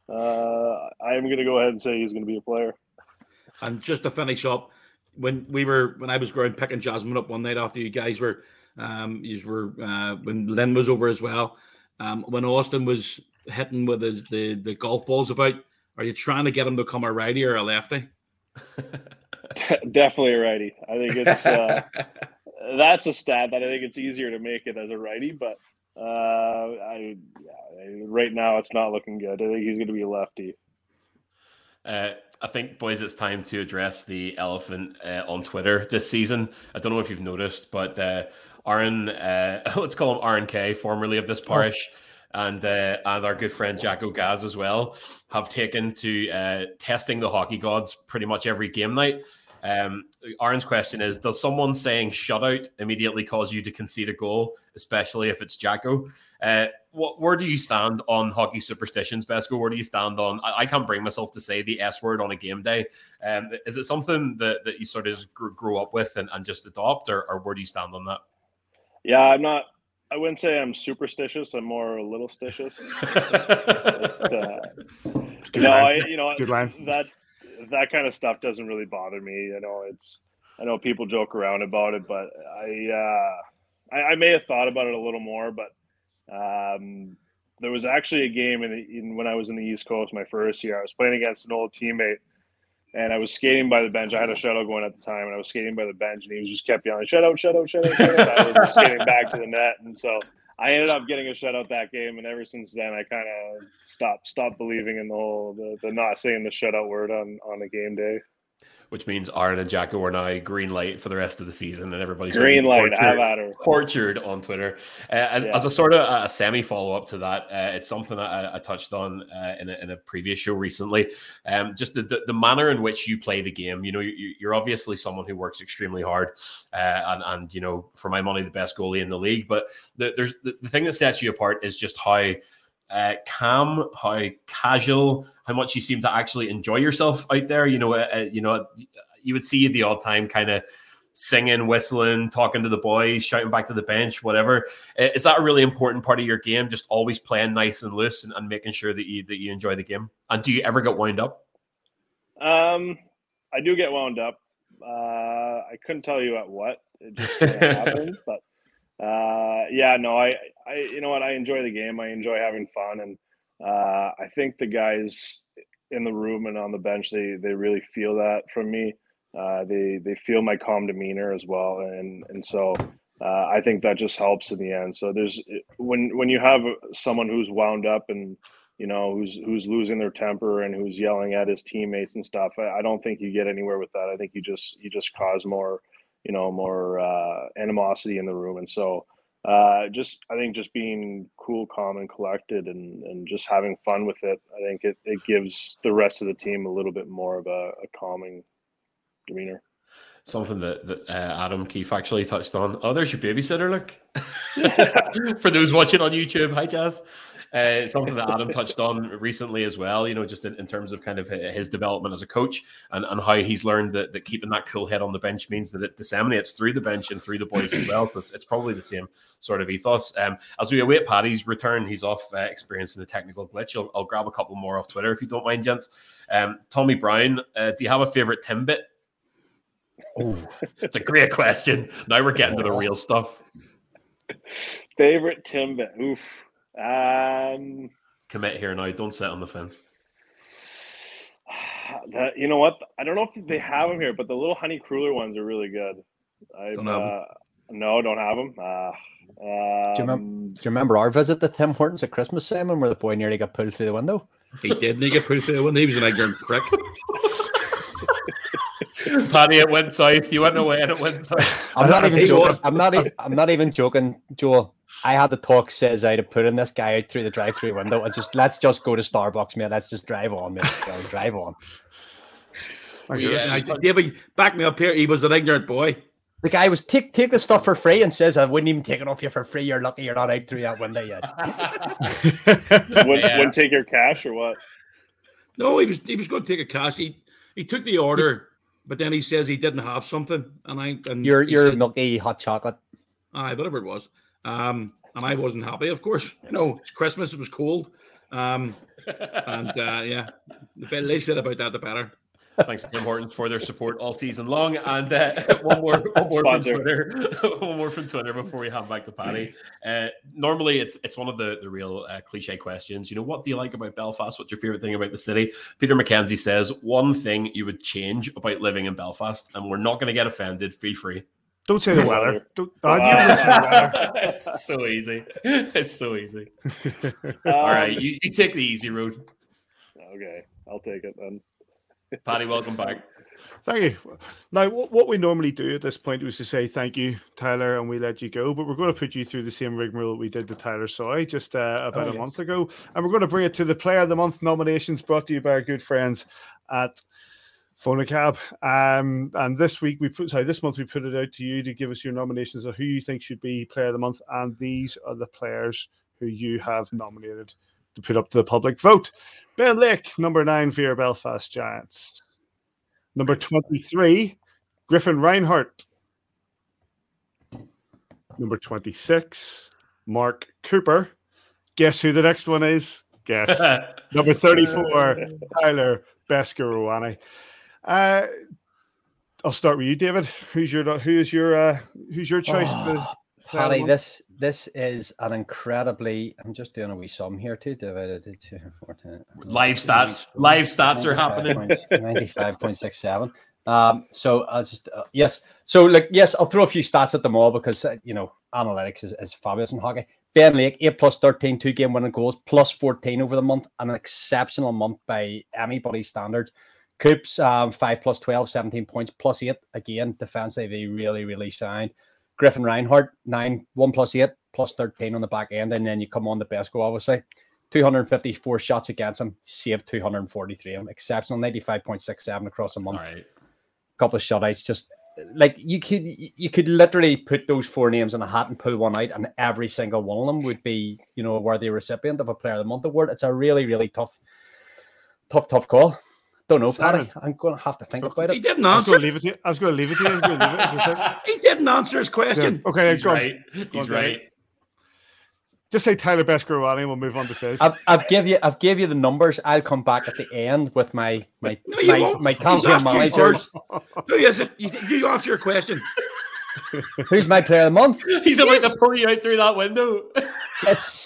uh, I am going to go ahead and say he's going to be a player. And just to finish up, when we were when I was growing picking Jasmine up one night after you guys were, um, you were uh, when Lynn was over as well. Um, when Austin was hitting with his, the the golf balls about, are you trying to get him to become a righty or a lefty? Definitely a righty. I think it's uh, that's a stat that I think it's easier to make it as a righty, but uh, I, yeah, right now it's not looking good. I think he's going to be a lefty. Uh, I think, boys, it's time to address the elephant uh, on Twitter this season. I don't know if you've noticed, but uh, Aaron, uh, let's call him Aaron K, formerly of this parish, oh. and uh, and our good friend Jacko Gaz as well, have taken to uh, testing the hockey gods pretty much every game night. Um, Aaron's question is, does someone saying shutout immediately cause you to concede a goal, especially if it's Jacko? Uh, what, where do you stand on hockey superstitions, Besco? Where do you stand on, I, I can't bring myself to say the S word on a game day. Um, is it something that, that you sort of just grew, grew up with and, and just adopt, or, or where do you stand on that? Yeah, I'm not, I wouldn't say I'm superstitious. I'm more a little stitious. but, uh, no, I, you know, Good line. That's, that kind of stuff doesn't really bother me. I know it's, I know people joke around about it, but I, uh, I, I may have thought about it a little more, but um, there was actually a game in, the, in when I was in the East Coast, my first year, I was playing against an old teammate and I was skating by the bench. I had a shutout going at the time and I was skating by the bench and he was just kept yelling, shut out, shut out, shut out, shut out. I was just skating back to the net. And so I ended up getting a shutout that game, and ever since then, I kind of stopped stopped believing in the whole the, the not saying the shutout word on on a game day. Which means Aaron and Jacko are now green light for the rest of the season, and everybody's green light. Tortured, have at her. tortured on Twitter. Uh, as, yeah. as a sort of a semi follow up to that, uh, it's something that I, I touched on uh, in, a, in a previous show recently. Um, just the, the the manner in which you play the game. You know, you, you're obviously someone who works extremely hard, uh, and and you know, for my money, the best goalie in the league. But the, there's the, the thing that sets you apart is just how. Uh, calm, how casual, how much you seem to actually enjoy yourself out there. You know, uh, you know, you would see you the odd time kind of singing, whistling, talking to the boys, shouting back to the bench, whatever. Uh, is that a really important part of your game? Just always playing nice and loose and, and making sure that you that you enjoy the game. And do you ever get wound up? Um, I do get wound up. Uh, I couldn't tell you at what. It just kind of happens, but. Uh, yeah, no, I, I, you know what? I enjoy the game. I enjoy having fun. And, uh, I think the guys in the room and on the bench, they, they really feel that from me. Uh, they, they feel my calm demeanor as well. And, and so, uh, I think that just helps in the end. So there's, when, when you have someone who's wound up and, you know, who's, who's losing their temper and who's yelling at his teammates and stuff, I, I don't think you get anywhere with that. I think you just, you just cause more, you know, more uh, animosity in the room. And so uh, just, I think just being cool, calm and collected and, and just having fun with it, I think it, it gives the rest of the team a little bit more of a, a calming demeanor. something that, that uh, Adam Keefe actually touched on. Oh, there's your babysitter, look. For those watching on YouTube, hi, Jazz. Uh, something that Adam touched on recently as well, you know, just in, in terms of kind of his development as a coach and, and how he's learned that, that keeping that cool head on the bench means that it disseminates through the bench and through the boys as well. So it's, it's probably the same sort of ethos. Um, as we await Paddy's return, he's off uh, experiencing the technical glitch. I'll, I'll grab a couple more off Twitter if you don't mind, gents. Um, Tommy Brown, uh, do you have a favorite Timbit? Oh, it's a great question. Now we're getting to the real stuff. Favorite Timbit? Oof. Um, Commit here now. Don't sit on the fence. That, you know what? I don't know if they have them here, but the little honey cruller ones are really good. I Don't have uh, no, don't have them. Uh, um, Do you, remember, do you remember our visit to Tim Hortons at Christmas, Simon, where the boy nearly got pulled through the window? He did. He get pulled through the window. He was an ignorant prick. Paddy, it went south. You went away and it went south. I'm not even joking. I'm not even. I'm not even joking, Joel. I had to talk says out of putting this guy out through the drive-through window and just let's just go to Starbucks, mate. Let's just drive on, mate. Go, drive on. Yeah, I, David, back me up here. He was an ignorant boy. The guy was take take the stuff for free and says, "I wouldn't even take it off you for free. You're lucky you're not out through that window yet." Wouldn't, Yeah. wouldn't take your cash or what? No, he was he was going to take a cash. He he took the order, but then he says he didn't have something, and I and Your he your said, milky hot chocolate. aye, whatever it was. Um, and I wasn't happy, of course. You know, it's Christmas. It was cold. Um, and uh, yeah, the better they said about that, the better. Thanks to Tim Hortons for their support all season long. And uh, one more, one more from Sponsor. Twitter. One more from Twitter before we hand back to Paddy. Uh, normally, it's it's one of the the real uh, cliche questions. You know, what do you like about Belfast? What's your favorite thing about the city? Peter McKenzie says one thing you would change about living in Belfast, and we're not going to get offended. Feel free. Don't say the weather. Don't, oh, Uh, you don't say the weather. It's so easy. It's so easy. Um, All right, you, you take the easy road. Okay, I'll take it then. Paddy, welcome back. Thank you. Now, what what we normally do at this point was to say thank you, Tyler, and we let you go. But we're going to put you through the same rigmarole we did to Tyler Soy just uh, about Oh, a yes. month ago. And we're going to bring it to the Player of the Month nominations brought to you by our good friends at Phonacab. Um, and this week, we put sorry, this month we put it out to you to give us your nominations of who you think should be Player of the Month. And these are the players who you have nominated to put up to the public vote. Ben Lake, number nine for your Belfast Giants. Number twenty-three, Griffin Reinhardt. Number twenty-six, Mark Cooper. Guess who the next one is? Guess. Number thirty-four, Tyler Beskorowany. Uh, I'll start with you, David. Who's your who is your uh, who's your choice? Oh, for the Paddy, month? this this is an incredibly. I'm just doing a wee sum here too. Divided into two, four, ten, Live stats. Live stats are happening. ninety-five point six seven. Um, so I'll just uh, yes. So like yes, I'll throw a few stats at them all because uh, you know analytics is, is fabulous in hockey. Ben Lake, eight plus thirteen, two game winning goals, plus fourteen over the month, an exceptional month by anybody's standards. Coops, um, five plus twelve, seventeen points, plus eight. Again, defensively, really, really shined. Griffin Reinhardt, nine, one plus eight, plus thirteen on the back end. And then you come on to Besco, obviously. two hundred fifty-four shots against him, saved two hundred forty-three. Exceptional, ninety-five point six seven across a month. All right. Couple of shutouts, just like you could you could literally put those four names in a hat and pull one out, and every single one of them would be, you know, a worthy recipient of a Player of the Month award. It's a really, really tough, tough, tough call. Don't know, Simon. Paddy. I'm going to have to think about He it. didn't I was going answer. to leave it to you. I was going to leave it to you. I was going to leave it. I was like, He didn't answer his question. yeah. Okay, He's go on. right. Go He's on, right. David. Just say Tyler Beskorowany and we'll move on to says. I've, I've give you I've give you the numbers. I'll come back at the end with my my No, you my, won't. my He's campaign asked you managers. Who is it? You, you answer your question. Who's my Player of the Month? He's about to pull you out through that window. It's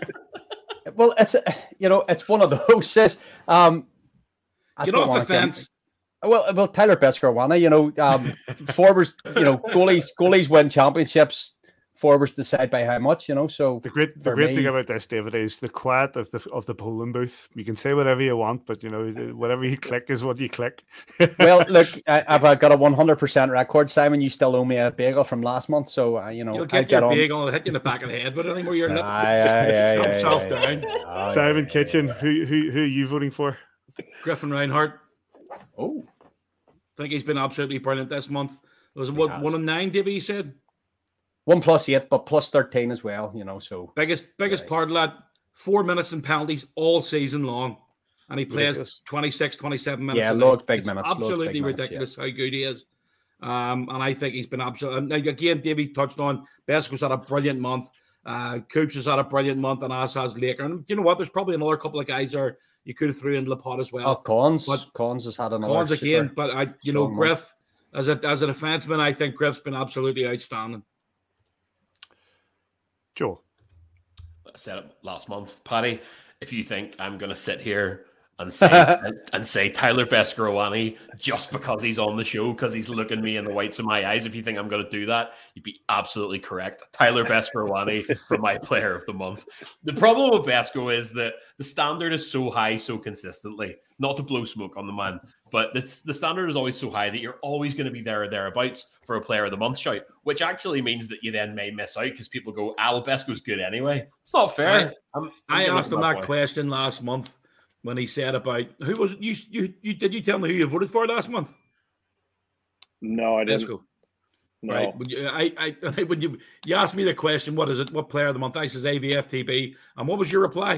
well, it's you know, it's one of those. Says um, I Get don't off the wanna get- fence. Well, well, Tyler Beskorowany, you know, um, forwards, you know, goalies, goalies win championships. Forwards decide by how much, you know. So The great, the for great me- thing about this, David, is the quiet of the of the polling booth. You can say whatever you want, but you know, whatever you click is what you click. well, look, I, I've uh, got a one hundred percent record, Simon. You still owe me a bagel from last month, so uh, you know, You'll I'll get get your on. bagel and I'll hit you in the back of the head with it anymore. Your lip. Aye, aye, aye, Calm aye, yourself aye, down. aye, Simon aye, Kitchen, who who who are you voting for? Griffin Reinhardt. Oh, I think he's been absolutely brilliant this month. It was what, one and nine, Davey, you said? One plus eight, but plus thirteen as well, you know, so. Biggest biggest right. part of that, four minutes in penalties all season long. And he plays ridiculous. twenty-six, twenty-seven minutes. Yeah, loads big it's minutes. absolutely big ridiculous minutes, yeah. how good he is. Um, and I think he's been absolutely, again, Davey touched on, Besco's had a brilliant month. Uh, Coops has had a brilliant month, and as has Laker. And you know what? There's probably another couple of guys there you could have threw in the pot as well. Oh, Cons. But Cons has had another. Cons again, but I, you know, Griff, as a, as a defenseman, I think Griff's been absolutely outstanding. Joe. I said it last month, Paddy. If you think I'm going to sit here and say and, and say Tyler Beskorowany just because he's on the show, because he's looking me in the whites of my eyes, if you think I'm going to do that, you'd be absolutely correct. Tyler Beskorowany for my player of the month. The problem with Besco is that the standard is so high so consistently. Not to blow smoke on the man, but this, the standard is always so high that you're always going to be there or thereabouts for a player of the month shout, which actually means that you then may miss out because people go, Al Besco's good anyway. It's not fair. I, I'm, I'm I asked him that point. question last month when he said about who was it? You, you, you did you tell me who you voted for last month? No, I didn't. Besco. No. Right. When you, I, I, when you, you asked me the question, what is it? What player of the month? I says A V F T B. And what was your reply?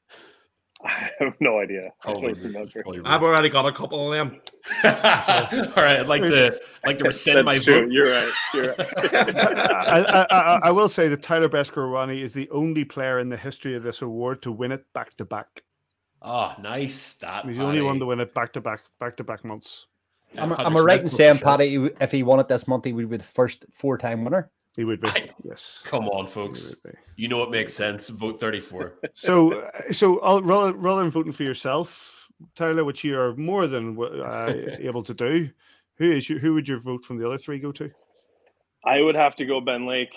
I have no idea. Probably, probably I've already got a couple of them. So, all right, I'd like to like to rescind my true. vote. You're right. You're right. I, I, I will say that Tyler Beskorowany is the only player in the history of this award to win it back to back. Oh, nice stat. He's the only one to win it back to back, back to back months. Yeah, am, am I right in saying, sure. Paddy, if he won it this month, he would be the first four-time winner? He would be. I, yes. Come on, folks. You know it makes sense. Vote thirty-four. So, so I'll, rather, rather than voting for yourself, Tyler, which you are more than uh, able to do, who is you? Who would your vote from the other three go to? I would have to go Ben Lake.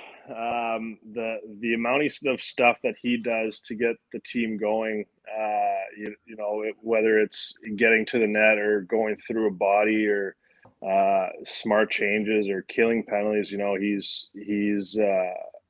Um, the the amount of stuff that he does to get the team going, uh, you, you know, it, whether it's getting to the net or going through a body or uh, smart changes or killing penalties, you know, he's he's uh,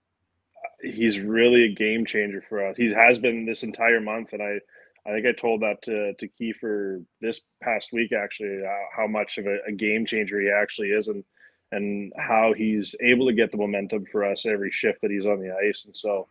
he's really a game changer for us. He has been this entire month, and I I think I told that to to Kiefer this past week actually, uh, how much of a, a game changer he actually is, and. and how he's able to get the momentum for us every shift that he's on the ice. And so,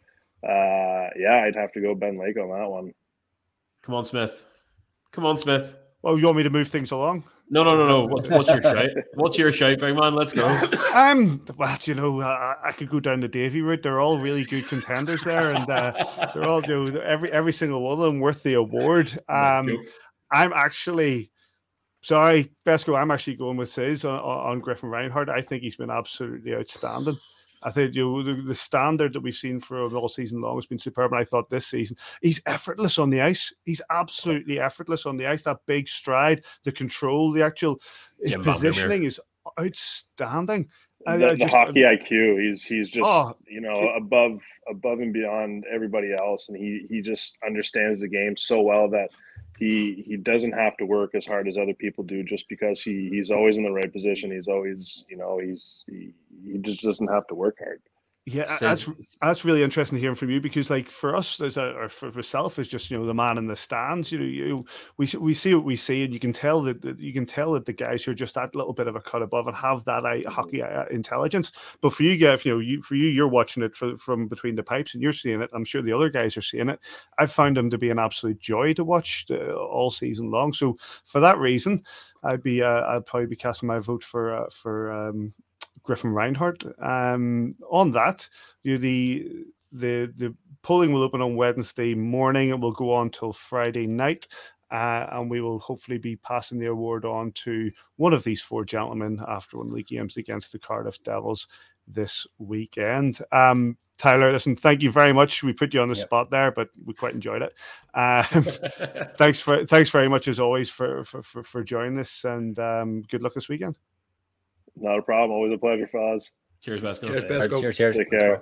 uh, yeah, I'd have to go Ben Lake on that one. Come on, Smith. Come on, Smith. Well, you want me to move things along? No, no, no, no. What's, what's your shout? What's your shout, big man? Let's go. Um, well, you know, uh, I could go down the Davy route. They're all really good contenders there, and uh, they're all, you know, every every single one of them worth the award. Um, I'm actually... Sorry, Besco, I'm actually going with Sis on, on Griffin Reinhardt. I think he's been absolutely outstanding. I think you know, the, the standard that we've seen for all season long has been superb. And I thought this season, he's effortless on the ice. He's absolutely effortless on the ice. That big stride, the control, the actual his Jim positioning is outstanding. The, the just, hockey I Q, he's he's just oh, you know above above and beyond everybody else, and he he just understands the game so well that he he doesn't have to work as hard as other people do just because he he's always in the right position. He's always, you know, he's he, he just doesn't have to work hard. Yeah, that's that's really interesting hearing from you because, like, for us, there's a or for myself is just you know the man in the stands. You know, you we we see what we see, and you can tell that, that you can tell that the guys who are just that little bit of a cut above and have that uh, hockey uh, intelligence. But for you guys, you know, you for you, you're watching it for, from between the pipes, and you're seeing it. I'm sure the other guys are seeing it. I've found him to be an absolute joy to watch uh, all season long. So for that reason, I'd be uh, I'd probably be casting my vote for uh, for. Um, Griffin Reinhardt. Um, on that, you know, the the the polling will open on Wednesday morning. It will go on till Friday night, uh, and we will hopefully be passing the award on to one of these four gentlemen after one of the games against the Cardiff Devils this weekend. Um, Tyler, listen, thank you very much. We put you on the yep. spot there, but we quite enjoyed it. Um, thanks for thanks very much as always for for for, for joining us, and um, good luck this weekend. Not a problem. Always a pleasure, Foz. Cheers, Besco. Cheers, Besco. Cheers, cheers. Take care.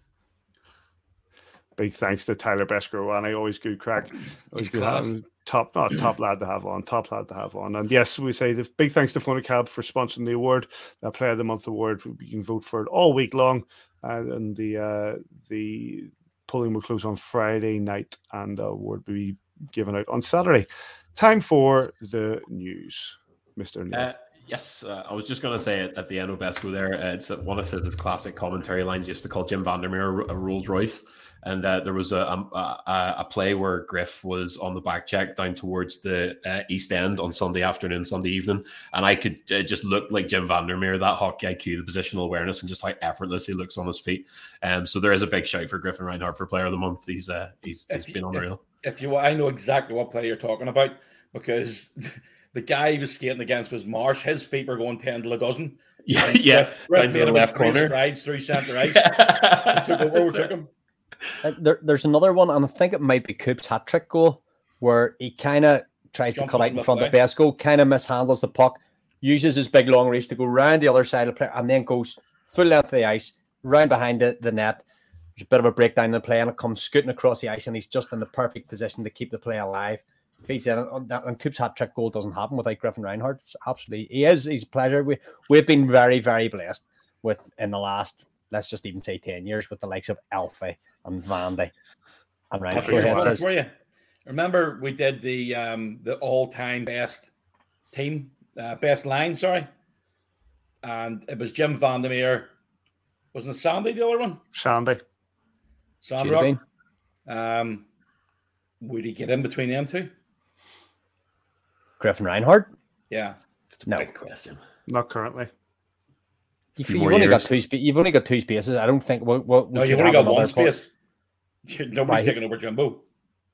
Big thanks to Tyler Beskorowany. Always good crack. Always good having, top, not top lad to have on. Top lad to have on. And yes, we say the big thanks to Funacab for sponsoring the award, the Player of the Month award. You can vote for it all week long, uh, and the uh, the polling will close on Friday night, and the award will be given out on Saturday. Time for the news, Mister Neil. Uh, Yes, uh, I was just going to say it at the end of Besco there. Uh, it's one of his classic commentary lines. He used to call Jim Vandermeer a Rolls Royce. And uh, there was a, a a play where Griff was on the back check down towards the uh, East End on Sunday afternoon, Sunday evening. And I could uh, just look like Jim Vandermeer, that hockey I Q, the positional awareness, and just how effortless he looks on his feet. Um, so there is a big shout for Griffin Reinhardt for Player of the Month. He's uh, he's, he's been unreal. If, if you, I know exactly what play you're talking about, because the guy he was skating against was Marsh. His feet were going ten to a dozen. Yeah, yeah. Griff, Griff made him left corner. Strides through centre ice. took over, overtook him. Uh, there, there's another one, and I think it might be Coop's hat trick goal, where he kind of tries Jumps to cut out in front play. of Besco, kind of mishandles the puck, uses his big long reach to go round the other side of the play, and then goes full length of the ice, round behind the, the net. There's a bit of a breakdown in the play, and it comes scooting across the ice, and he's just in the perfect position to keep the play alive. Feeds in, and, and Coop's hat trick goal doesn't happen without Griffin Reinhardt. It's absolutely, he is. He's a pleasure. We we've been very, very blessed with in the last, let's just even say ten years, with the likes of Alfie and Vandy and Reinhardt. For you, remember we did the um, the all time best team, uh, best line, sorry, and it was Jim Vandermeer. Wasn't it Sandy the other one? Sandy. Sandrock. Um, would he get in between them two? Griffin Reinhardt? Yeah. It's a no. big question. Not currently. You've, you've only years. got two. Sp- you've only got two spaces. I don't think. We'll, we'll, no, you've only got one space. Nobody's right. taking over Jumbo.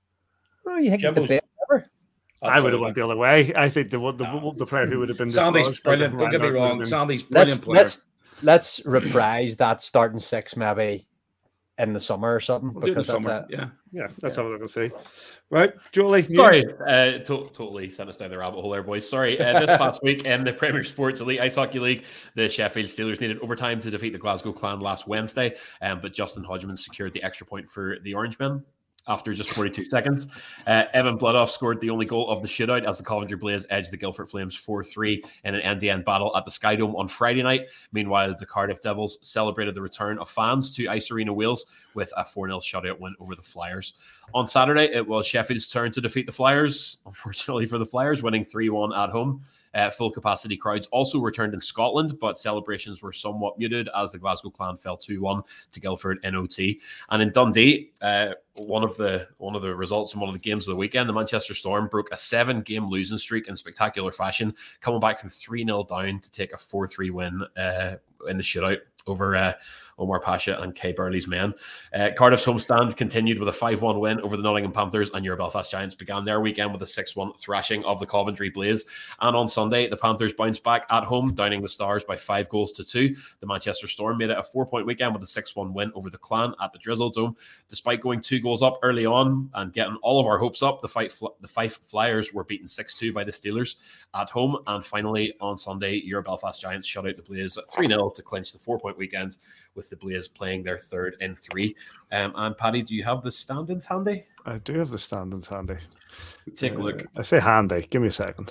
Oh, you think Jumbo's he's the best ever? I would have went the other way. I think the the, no. the player who would have been. Sandy's brilliant. Don't get me wrong. Sandy's brilliant let's, player. Let's let's reprise that starting six maybe in the summer or something we'll because that's summer. a, yeah, yeah. That's yeah. what I'm going to say. Right, Jolie. Sorry, uh, to- totally sent us down the rabbit hole there, boys. Sorry. Uh, this past week in the Premier Sports Elite Ice Hockey League, the Sheffield Steelers needed overtime to defeat the Glasgow Clan last Wednesday, um, but Justin Hodgman secured the extra point for the Orangemen after just forty-two seconds. Uh, Evan Bloodoff scored the only goal of the shootout as the Coventry Blaze edged the Guildford Flames four three in an end-to-end battle at the Skydome on Friday night. Meanwhile, the Cardiff Devils celebrated the return of fans to Ice Arena Wales with a four nil shutout win over the Flyers. On Saturday, it was Sheffield's turn to defeat the Flyers, unfortunately for the Flyers, winning three one at home. Uh, full capacity crowds also returned in Scotland, but celebrations were somewhat muted as the Glasgow Clan fell two one to Guildford in O T. And in Dundee, uh, one of the one of the results in one of the games of the weekend, the Manchester Storm broke a seven-game losing streak in spectacular fashion, coming back from three nil down to take a four three win uh, in the shootout over uh, Omar Pasha and Kay Burley's men. Uh, Cardiff's homestand continued with a five one win over the Nottingham Panthers, and your Belfast Giants began their weekend with a six one thrashing of the Coventry Blaze. And on Sunday, the Panthers bounced back at home, downing the Stars by five goals to two. The Manchester Storm made it a four-point weekend with a six one win over the Clan at the Drizzle Dome. Despite going two goals up early on and getting all of our hopes up, the Fife, the Fife Flyers were beaten six two by the Steelers at home. And finally, on Sunday, your Belfast Giants shut out the Blaze three nil to clinch the four-point weekend, with the Blaze playing their third in three. Um, and Paddy, do you have the standings handy? I do have the standings handy. Take a look. Uh, I say handy. Give me a second.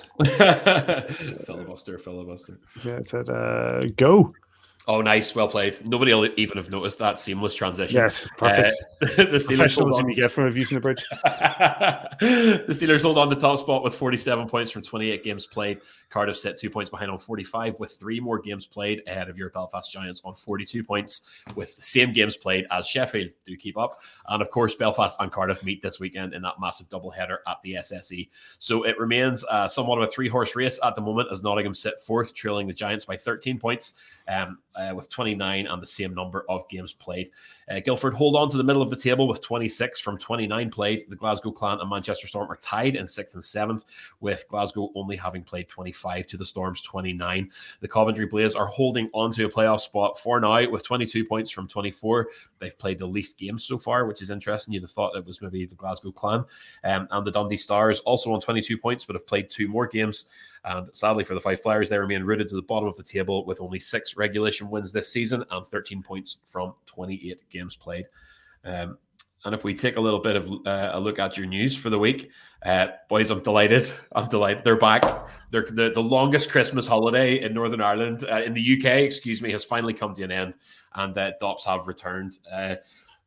filibuster, filibuster. Yeah, it said uh, go. Oh, nice. Well played. Nobody will even have noticed that seamless transition. Yes, perfect. Uh, the Steelers hold on. You get from Reviews from the Bridge. The Steelers hold on the top spot with forty-seven points from twenty-eight games played. Cardiff sit two points behind on forty-five with three more games played ahead of your Belfast Giants on forty-two points with the same games played as Sheffield do keep up. And of course, Belfast and Cardiff meet this weekend in that massive doubleheader at the S S E. So it remains uh, somewhat of a three-horse race at the moment as Nottingham sit fourth, trailing the Giants by thirteen points. Um, uh, with twenty-nine and the same number of games played. Uh, Guildford hold on to the middle of the table with twenty-six from twenty-nine played. The Glasgow Clan and Manchester Storm are tied in sixth and seventh, with Glasgow only having played twenty-five to the Storm's twenty-nine. The Coventry Blaze are holding on to a playoff spot for now with twenty-two points from twenty-four. They've played the least games so far, which is interesting. You'd have thought it was maybe the Glasgow Clan. Um, and the Dundee Stars also on twenty-two points, but have played two more games. And sadly for the Fife Flyers, they remain rooted to the bottom of the table with only six regulation wins this season and thirteen points from twenty-eight games played. Um, and if we take a little bit of uh, a look at your news for the week, uh, boys, I'm delighted. I'm delighted. They're back. They're the, the longest Christmas holiday in Northern Ireland, uh, in the U K, excuse me, has finally come to an end, and uh, D O P S have returned. Uh,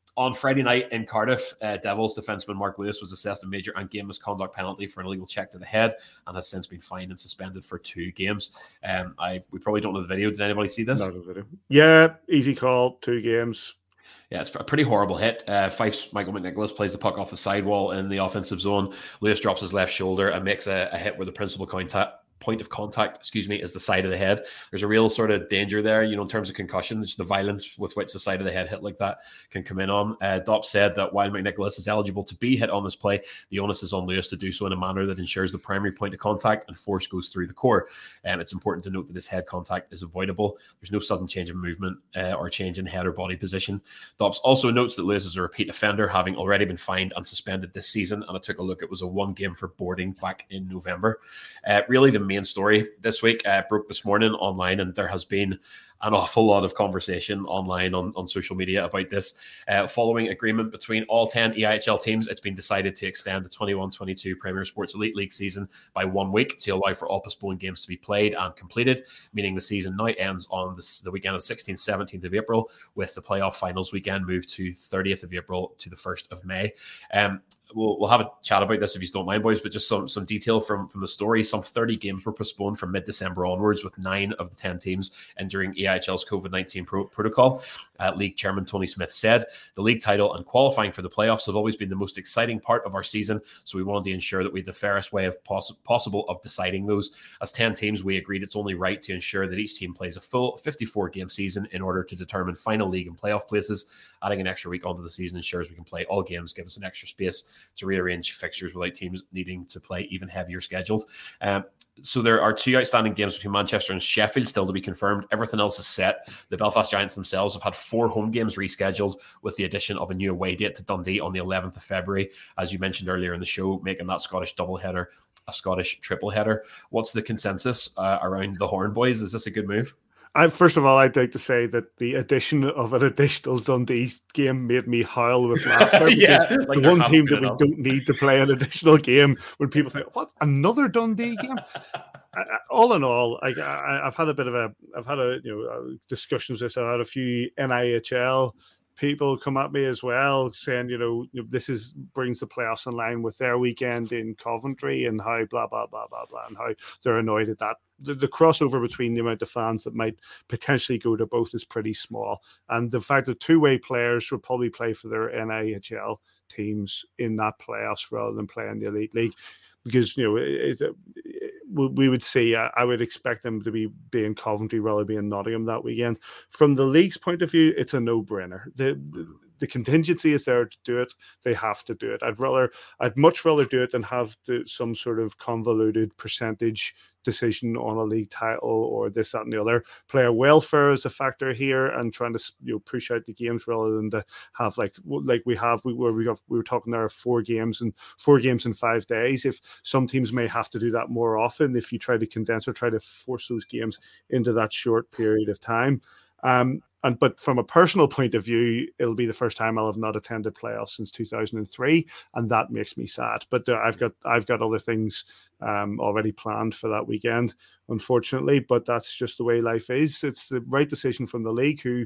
On Friday night in Cardiff, uh, Devils defenseman Mark Lewis was assessed a major and game misconduct penalty for an illegal check to the head and has since been fined and suspended for two games. Um, I we probably don't know the video. Did anybody see this? Not the video. Yeah, easy call, two games. Yeah, it's a pretty horrible hit. Uh, Fife's Michael McNicholas plays the puck off the sidewall in the offensive zone. Lewis drops his left shoulder and makes a, a hit where the principal contact. point of contact, excuse me, is the side of the head. There's a real sort of danger there, you know, in terms of concussions, the violence with which the side of the head hit like that can come in on. Uh, Dopp said that while McNicholas is eligible to be hit on this play, the onus is on Lewis to do so in a manner that ensures the primary point of contact and force goes through the core. Um, it's important to note that his head contact is avoidable. There's no sudden change of movement uh, or change in head or body position. Dopp also notes that Lewis is a repeat offender, having already been fined and suspended this season, and I took a look, it was a one game for boarding back in November. Uh, really the main story this week uh, broke this morning online, and there has been an awful lot of conversation online on, on social media about this. Uh, following agreement between all ten E I H L teams, it's been decided to extend the twenty-one twenty-two Premier Sports Elite League season by one week to allow for all postponed games to be played and completed, meaning the season now ends on this, the weekend of the sixteenth, seventeenth of April, with the playoff finals weekend moved to thirtieth of April to the first of May. Um, We'll, we'll have a chat about this if you don't mind, boys, but just some, some detail from, from the story. Some thirty games were postponed from mid-December onwards, with nine of the ten teams entering E I H L's COVID nineteen pro- protocol. Uh, league chairman Tony Smith said, the league title and qualifying for the playoffs have always been the most exciting part of our season, so we wanted to ensure that we had the fairest way of poss- possible of deciding those. As ten teams, we agreed it's only right to ensure that each team plays a full fifty-four game season in order to determine final league and playoff places. Adding an extra week onto the season ensures we can play all games, give us an extra space to rearrange fixtures without teams needing to play even heavier schedules. Um, so there are two outstanding games between Manchester and Sheffield still to be confirmed. Everything else is set. The Belfast Giants themselves have had four home games rescheduled, with the addition of a new away date to Dundee on the eleventh of February, as you mentioned earlier in the show, making that Scottish doubleheader a Scottish triple header. What's the consensus uh, around the Horn boys? Is this a good move? I, first of all, I'd like to say that the addition of an additional Dundee game made me howl with laughter. Yeah, because like the one team that we enough. don't need to play an additional game, when people think, "What, another Dundee game?" I, I, all in all, I, I, I've had a bit of a, I've had a you know uh, discussions with this. I've had a few N I H L people come at me as well, saying, you know, this is brings the playoffs in line with their weekend in Coventry, and how blah blah blah blah blah, and how they're annoyed at that. The, the crossover between the amount of fans that might potentially go to both is pretty small, and the fact that two-way players will probably play for their N I H L teams in that playoffs rather than playing the Elite League, because you know it, it, it, we would see. I, I would expect them to be being Coventry rather than being Nottingham that weekend. From the league's point of view, it's a no-brainer. The, the the contingency is there to do it. They have to do it. I'd rather, I'd much rather do it than have to, some sort of convoluted percentage decision on a league title or this, that, and the other. Player welfare is a factor here, and trying to you know push out the games rather than to have like like we have we where we got we were talking there four games and four games in five days. If some teams may have to do that more often, if you try to condense or try to force those games into that short period of time. Um, And but from a personal point of view, it'll be the first time I'll have not attended playoffs since two thousand three, and that makes me sad. But uh, I've got I've got other things um, already planned for that weekend, unfortunately. But that's just the way life is. It's the right decision from the league, who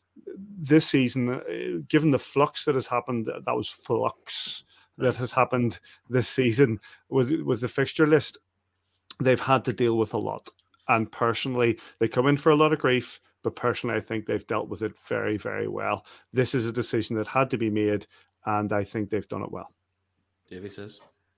this season, uh, given the flux that has happened, that was flux that has happened this season with with the fixture list, they've had to deal with a lot. And personally, they come in for a lot of grief. But personally, I think they've dealt with it very, very well. This is a decision that had to be made, and I think they've done it well. Davey says,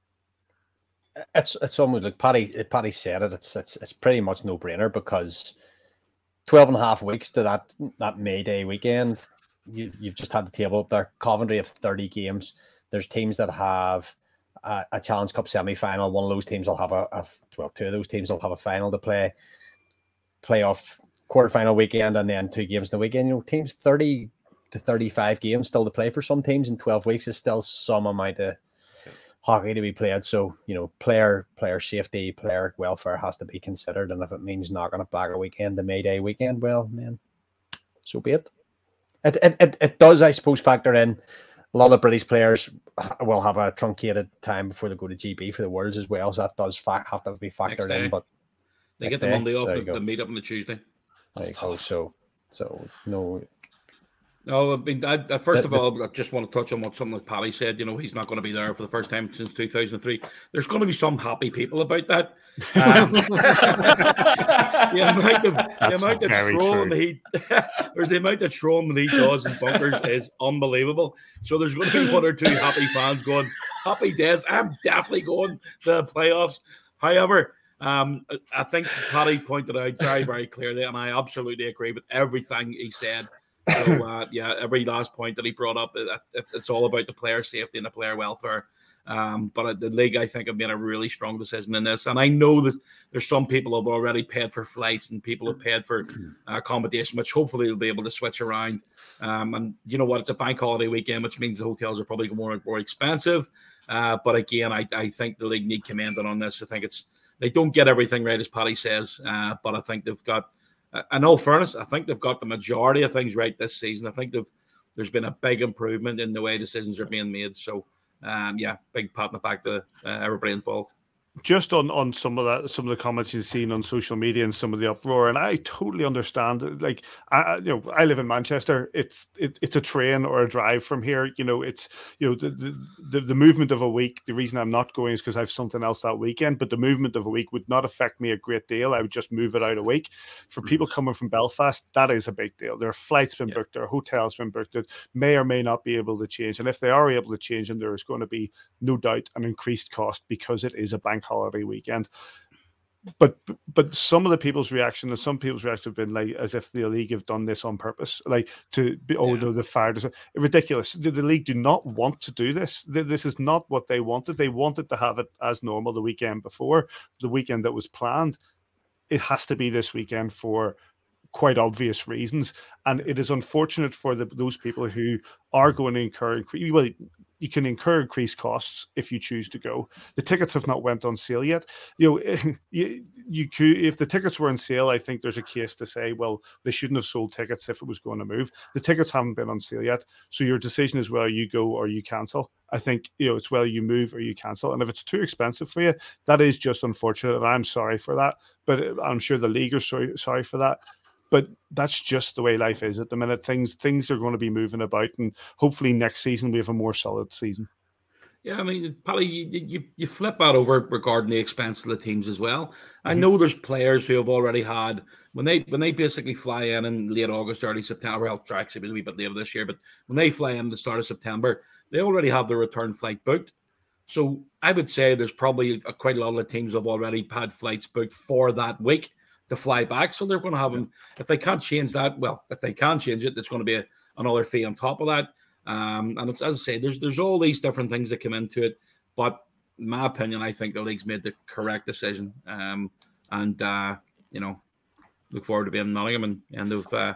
"It's it's almost like Paddy. Paddy said it. It's it's it's pretty much no brainer, because twelve and a half weeks to that that May Day weekend, you you've just had the table up there. Coventry have thirty games. There's teams that have a, a Challenge Cup semi final. One of those teams will have a, a well, two of those teams will have a final to play. Playoff." Quarterfinal weekend, and then two games in the weekend. You know, teams thirty to thirty-five games still to play for some teams in twelve weeks is still some amount of hockey to be played. So, you know, player player safety, player welfare has to be considered. And if it means knocking it back a weekend, the May Day weekend, well, man, so be it. It it it, it does, I suppose, factor in a lot of British players will have a truncated time before they go to G B for the Worlds as well. So that does fa- have to be factored in. But they get the Monday off, the, the meet up on the Tuesday. There you go. So, so no, No, I mean, I, I, first The- of the- all, I just want to touch on what something like Paddy said. You know, he's not going to be there for the first time since two thousand three. There's going to be some happy people about that. Um, the amount of, the That's amount of very trolling true. that he, there's the amount of trolling that he does in bunkers is unbelievable. So there's going to be one or two happy fans going, happy days. I'm definitely going to the playoffs. However, um, I think Paddy pointed out very, very clearly, and I absolutely agree with everything he said. So uh, yeah, every last point that he brought up, it, it's, it's all about the player safety and the player welfare. Um, but the league, I think, have made a really strong decision in this, and I know that there's some people who have already paid for flights and people have paid for uh, accommodation, which hopefully will be able to switch around. Um, and you know what? It's a bank holiday weekend, which means the hotels are probably more more expensive. Uh, but again, I, I think the league need commending on this. I think it's they don't get everything right, as Paddy says, uh, but I think they've got. In all fairness, I think they've got the majority of things right this season. I think they've there's been a big improvement in the way decisions are being made. So, um, yeah, big pat on the back to uh, everybody involved. Just on, on some of that, some of the comments you've seen on social media and some of the uproar, and I totally understand. Like, I, you know, I live in Manchester. It's it, it's a train or a drive from here. You know, it's you know the, the the movement of a week. The reason I'm not going is because I have something else that weekend. But the movement of a week would not affect me a great deal. I would just move it out a week. For people coming from Belfast, that is a big deal. There are flights been Yeah. booked. There are hotels been booked that may or may not be able to change. And if they are able to change them, there is going to be no doubt an increased cost because it is a bank holiday weekend. But but some of the people's reaction and some people's reaction have been like as if the league have done this on purpose, like to be oh Yeah. no, the fired us. Ridiculous. The, the league do not want to do this. Th- This is not what they wanted. They wanted to have it as normal the weekend before, the weekend that was planned. It has to be this weekend for quite obvious reasons, and it is unfortunate for the, those people who are going to incur incre- well, you can incur increased costs if you choose to go. The tickets have not went on sale yet. You know, you, you could, if the tickets were on sale, I think there's a case to say, well, they shouldn't have sold tickets if it was going to move. The tickets haven't been on sale yet, so your decision is whether you go or you cancel. I think you know it's whether you move or you cancel, and if it's too expensive for you, that is just unfortunate, and I'm sorry for that. But I'm sure the league are sorry, sorry for that. But that's just the way life is at the minute. Things things are going to be moving about, and hopefully next season we have a more solid season. Yeah, I mean, Paddy, you, you, you flip that over regarding the expense of the teams as well. Mm-hmm. I know there's players who have already had when they when they basically fly in in late August, early September. Well, actually, it was a wee bit later this year, but when they fly in the start of September, they already have their return flight booked. So I would say there's probably a, quite a lot of the teams have already had flights booked for that week to fly back. So they're going to have them. If they can't change that, well, if they can change it, it's going to be a, another fee on top of that. Um, and it's, as I say, there's there's all these different things that come into it. But in my opinion, I think the league's made the correct decision. Um, and uh, you know, look forward to being in Nottingham and end of uh,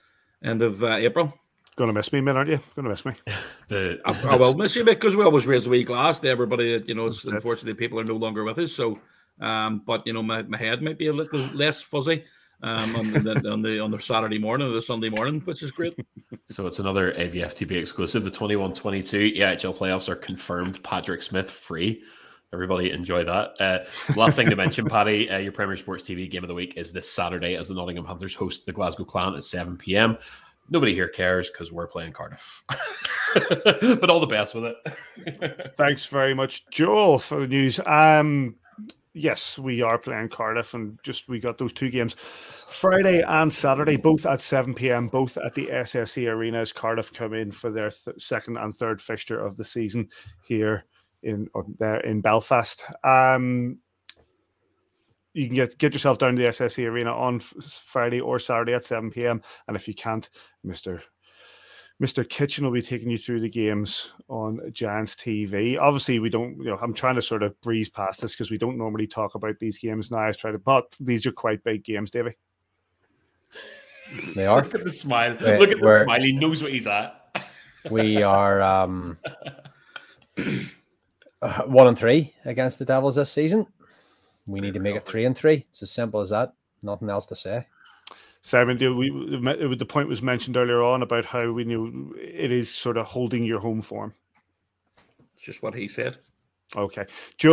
end of uh, April. Going to miss me, man, aren't you? Going to miss me. The, I, I will miss you because we always raise a wee glass to everybody. That, you know, it's, That's it. unfortunately, people are no longer with us. So, um, but you know, my, my head might be a little less fuzzy um, on the on the on the Saturday morning or the Sunday morning, which is great. So it's another A V F T B exclusive. The twenty-one twenty-two E I H L playoffs are confirmed. Patrick Smith free. Everybody enjoy that. Uh, last thing to mention, Paddy, uh, your Premier Sports T V game of the week is this Saturday as the Nottingham Panthers host the Glasgow Clan at seven p.m. Nobody here cares because we're playing Cardiff. But all the best with it. Thanks very much, Joel, for the news. Um, yes, we are playing Cardiff, and just we got those two games, Friday and Saturday, both at seven p.m., both at the S S E Arena as Cardiff come in for their th- second and third fixture of the season here in or there in Belfast. Um, you can get get yourself down to the S S E Arena on f- Friday or Saturday at seven p.m. And if you can't, Mister Mister Kitchen will be taking you through the games on Giants T V. Obviously, we don't, you know, I'm trying to sort of breeze past this because we don't normally talk about these games now. I try to, but these are quite big games, Davey. They are. Look at the smile. Wait, Look at the we're- smile. He knows what he's at. We are um, uh, one and three against the Devils this season. We need to make it three and three. It's as simple as that. Nothing else to say. Simon, do we, the point was mentioned earlier on about how we knew it is sort of holding your home form. It's just what he said. Okay. Joel,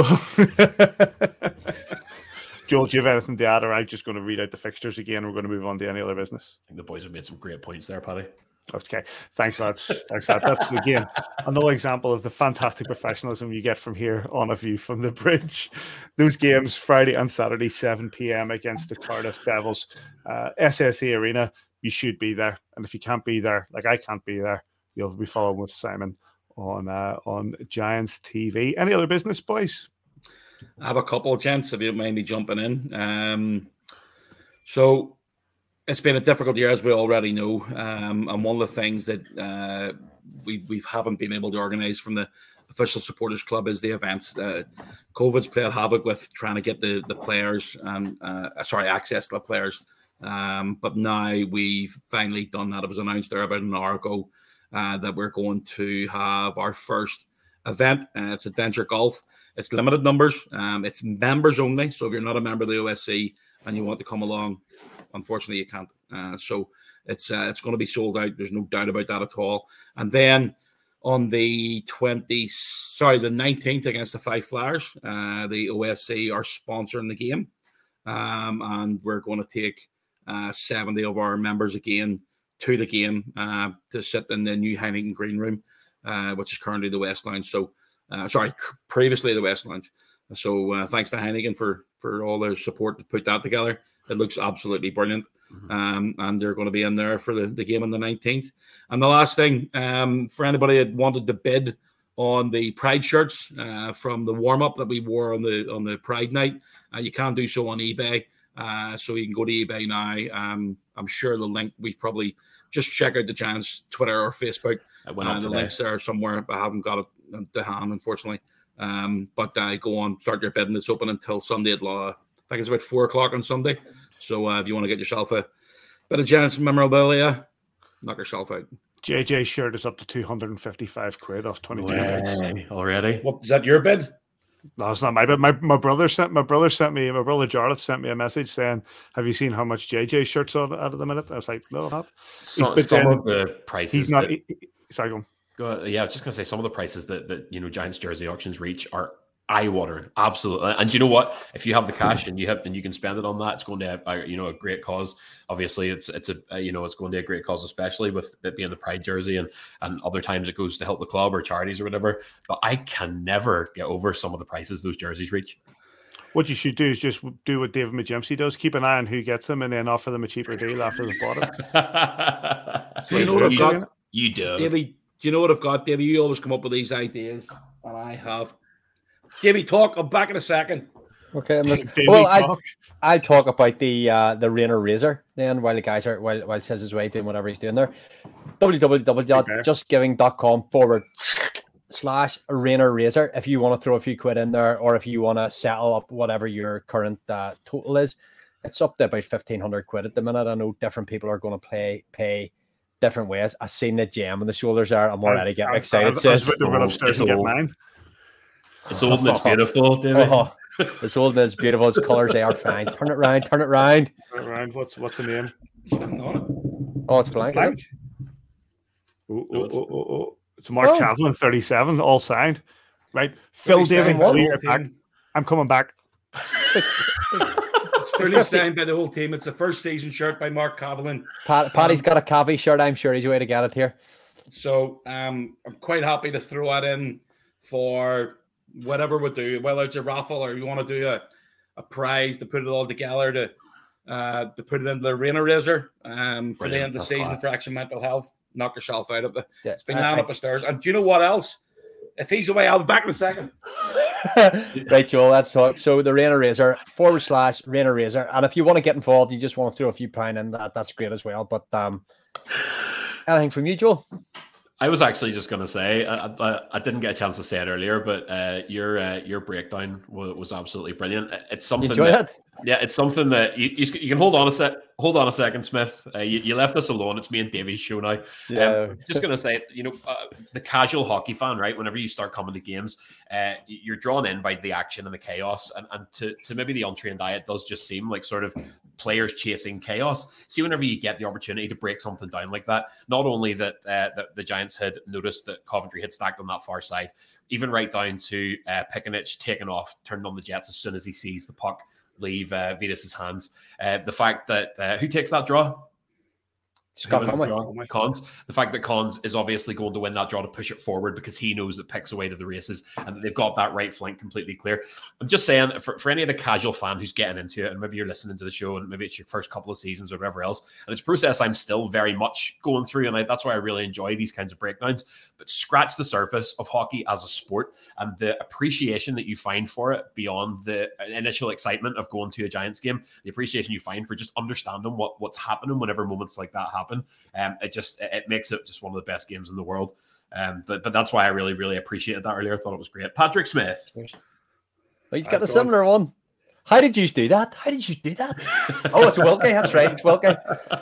Joel, do you have anything to add, or I'm just going to read out the fixtures again? We're going to move on to any other business. I think the boys have made some great points there, Paddy. Okay, thanks, lads. Thanks, lad. That's again another example of the fantastic professionalism you get from here on A View from the Bridge. Those games Friday and Saturday, seven p.m. against the Cardiff Devils, uh, S S E Arena. You should be there, and if you can't be there, like I can't be there, you'll be following with Simon on uh, on Giants T V. Any other business, boys? I have a couple of gents, if you don't mind me jumping in. Um, so. It's been a difficult year, as we already know, um, and one of the things that uh, we we haven't been able to organise from the official supporters club is the events. Uh, COVID's played havoc with trying to get the the players and uh, sorry access to the players, um, but now we've finally done that. It was announced there about an hour ago uh, that we're going to have our first event. Uh, it's Adventure Golf. It's limited numbers. Um, it's members only. So if you're not a member of the O S C and you want to come along, unfortunately, you can't. Uh, so it's uh, it's going to be sold out. There's no doubt about that at all. And then on the twentieth, sorry, the nineteenth against the Five Flyers, uh, the O S C are sponsoring the game, um, and we're going to take uh, seventy of our members again to the game uh, to sit in the new Heineken Green Room, uh, which is currently the West Lounge. So, uh, sorry, previously the West Lounge. So uh, thanks to Heineken for for all their support to put that together. It looks absolutely brilliant. Mm-hmm. Um, and they're going to be in there for the, the game on the nineteenth. And the last thing, um, for anybody that wanted to bid on the Pride shirts uh, from the warm-up that we wore on the on the Pride night, uh, you can do so on eBay. Uh, so you can go to eBay now. Um, I'm sure the link, we've probably just check out the Giants Twitter or Facebook. I went on uh, the today. links there somewhere, but I haven't got it to hand, unfortunately. Um, but uh, go on, start your bidding. It's open until Sunday at law. I think it's about four o'clock on Sunday. So uh, if you want to get yourself a bit of Giants memorabilia, knock yourself out. J J's shirt is up to two hundred fifty-five quid off twenty-two Way, already. What is that? Your bid? No, it's not my bid. My my brother sent my brother sent me my brother Jarlath sent me a message saying, "Have you seen how much J J shirts are at the minute?" I was like, "No, not." So, some of the prices. He's not. That, he, he, sorry, go on. Go ahead. Yeah, I was just gonna say some of the prices that that you know Giants jersey auctions reach are eye-watering, absolutely. And you know what? If you have the cash and you have and you can spend it on that, it's going to a, you know a great cause. Obviously, it's it's a you know it's going to a great cause, especially with it being the Pride jersey, and and other times it goes to help the club or charities or whatever. But I can never get over some of the prices those jerseys reach. What you should do is just do what David Majemski does: keep an eye on who gets them, and then offer them a cheaper deal after they've bought it. Do you know what I've got? You do, Davey. Do you know what I've got, Davey? You always come up with these ideas, and I have. Davey, talk. I'm back in a second. Okay. I'm well, I I talk about the uh, the Rainer Razor then while the guys are while while says his way doing whatever he's doing there. www.justgiving.com forward slash Rainer Razor. If you want to throw a few quid in there, or if you want to settle up whatever your current uh, total is, it's up to about fifteen hundred quid at the minute. I know different people are going to pay pay different ways. I've seen the gem on the shoulders there. I'm already getting I, excited. I, I, I was about to run upstairs and get mine. It's old and it's beautiful, David. Oh, it's old and it's beautiful. Its colours, they are fine. Turn it round, turn it round. Turn it round. What's what's the name? Oh, it's blank. Blank. It? Oh, oh, oh, oh, oh. It's Mark oh. Kaplan, thirty-seven, all signed. Right. Phil David, back. I'm coming back. It's fully signed by the whole team. It's the first season shirt by Mark Kaplan. Pat, Paddy's um, got a Cavi shirt. I'm sure he's a way to get it here. So um, I'm quite happy to throw that in for whatever we do, whether it's a raffle or you want to do a, a prize to put it all together to uh, to put it into the Rainer Razor um, for the end of the season class. For Action Mental Health. Knock yourself out of it. Yeah, it's been down up the stairs. And do you know what else? If he's away, I'll be back in a second. Right, Joel, let's talk. So the Rainer Razor, forward slash Rainer Razor. And if you want to get involved, you just want to throw a few pound in that, that's great as well. But um, anything from you, Joel? I was actually just going to say, I, I, I didn't get a chance to say it earlier, but uh, your uh, your breakdown was, was absolutely brilliant. It's something that, it? yeah, it's something that you, you, you can hold on a sec. Hold on a second, Smith. Uh, you, you left us alone. It's me and Davey's show now. Yeah. Um, just going to say, you know, uh, the casual hockey fan, right? Whenever you start coming to games, uh, you're drawn in by the action and the chaos. And, and to, to maybe the untrained eye, it does just seem like sort of players chasing chaos. See, whenever you get the opportunity to break something down like that, not only that, uh, that the Giants had noticed that Coventry had stacked on that far side, even right down to uh, Pikanich taking off, turning on the Jets as soon as he sees the puck leave uh, Vitas's hands. Uh, the fact that uh, who takes that draw? Scott Who is Conway. John Cons. The fact that Cons is obviously going to win that draw to push it forward because he knows that picks away to the races and that they've got that right flank completely clear. I'm just saying, for, for any of the casual fan who's getting into it, and maybe you're listening to the show and maybe it's your first couple of seasons or whatever else, and it's a process I'm still very much going through, and I, that's why I really enjoy these kinds of breakdowns. But scratch the surface of hockey as a sport and the appreciation that you find for it beyond the initial excitement of going to a Giants game, the appreciation you find for just understanding what, what's happening whenever moments like that happen. Um, it just it makes it just one of the best games in the world. Um, but but that's why I really really appreciated that earlier. I thought it was great. Patrick Smith. Oh, he's got a similar one. How did you do that? How did you do that? Oh, it's Wilkie. That's right. It's Wilkie.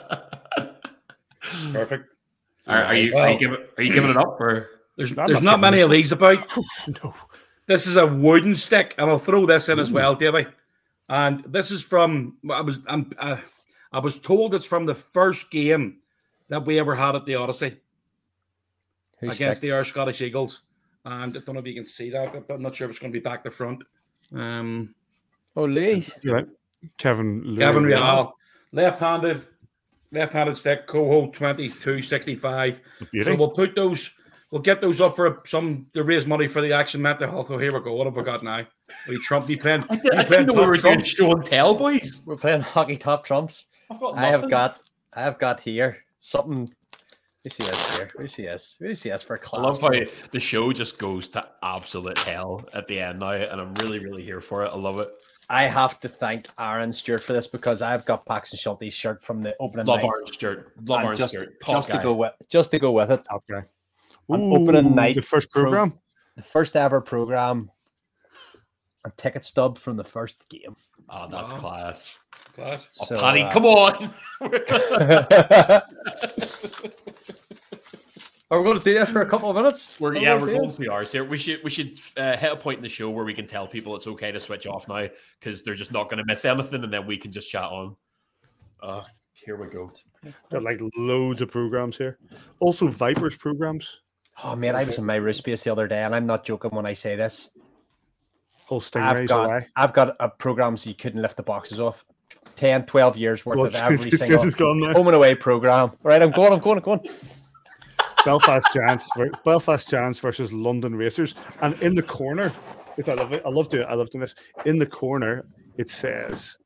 Perfect. Are, are you are you giving are you giving it up or there's there's not many of these about? No. This is a wooden stick, and I'll throw this in as well, Davey. And this is from I was I'm, uh, I was told it's from the first game that we ever had at the Odyssey. Who's against stick? The Irish Scottish Eagles. And I don't know if you can see that, but I'm not sure if it's going to be back to front. Um, oh, Lee. Right. Kevin Louis. Kevin Real. Left-handed, left-handed stick, Coho twenty-two sixty-five. So we'll put those, we'll get those up for some to raise money for the Action Mental Health. Oh, here we go. What have we got now? We Trump, you playing? I, did, I didn't know we were doing show and tell, boys. We're playing hockey top trumps. I have got, I have got here something. We see this here. We see this. We see this for class. I love how the show just goes to absolute hell at the end now, and I'm really, really here for it. I love it. I have to thank Aaron Stewart for this because I've got Paxton Schulte's shirt from the opening love night. Aaron Stewart. Love Aaron just, Stewart. Just to go with, just to go with it. Top guy. On opening night, the first program, pro, the first ever program, a ticket stub from the first game. Oh, that's wow. class. Class. Oh, so, Paddy, uh, come on. Are we going to do this for a couple of minutes? We're, yeah, we're going two hours here. We should we should uh, hit a point in the show where we can tell people it's okay to switch off now because they're just not going to miss anything, and then we can just chat on. Uh, here we go. Got like loads of programs here. Also, Vipers programs. Oh man, I was in my room space the other day, and I'm not joking when I say this. Whole Stingrays I've got, away. I've got a program so you couldn't lift the boxes off. ten, twelve years worth well, of every this, single this gone home and away program. All right, I'm going, I'm going, I'm going. Belfast Giants, Belfast Giants versus London Racers, and in the corner, I love it. I love doing. I love doing this. In the corner, it says,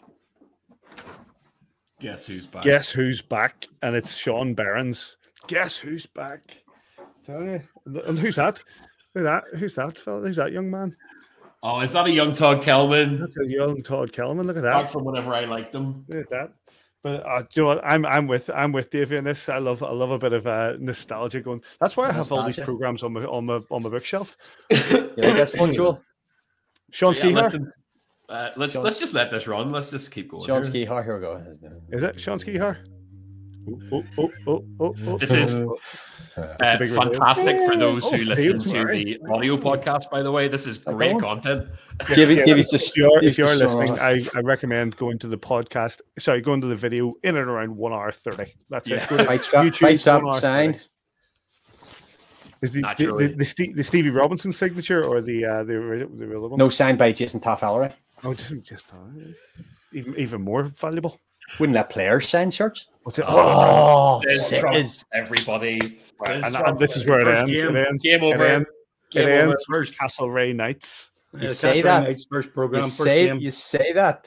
"Guess who's back?" Guess who's back, and it's Sean Behrens. Guess who's back? Tell you, and who's that? Who's that? Who's that fella? Who's that young man? Oh, is that a young Todd Kelman? That's a young Todd Kelman. Look at that. Back from whenever I liked him. Look at that. But uh, you know what? I'm I'm with I'm with Davey in this. I love I love a bit of uh, nostalgia going. That's why I have nostalgia. all these programs on my on my on my bookshelf. Yeah, that's fun, Joel. Sean yeah, Skihar. Uh, let's Sean. let's just let this run. Let's just keep going. Sean Skihar, here we go. Is it Sean Skihar? Oh, oh, oh, oh, oh, this is uh, fantastic for those who oh, listen to the audio podcast, by the way. This is great content. Davey, yeah, Davey's just, if you're, Davey's if you're just listening, I, I recommend going to the podcast. Sorry, going to the video in and around one hour thirty. That's yeah. it. Go to Fight strap, YouTube, fight strap signed. Is the the, the, the, Steve, the Stevie Robinson signature or the uh, the the real one? No, signed by Jason Taff-Ellery. Oh, just, just uh, even even more valuable. Wouldn't let players sign shirts? What's it? Oh, oh is everybody. Right, and, and this is where it ends. Game, it ends. Game over. It ends, game it over ends first. Castlereagh Knights. You yeah, say that. Knight's first program. You first say game. you say that.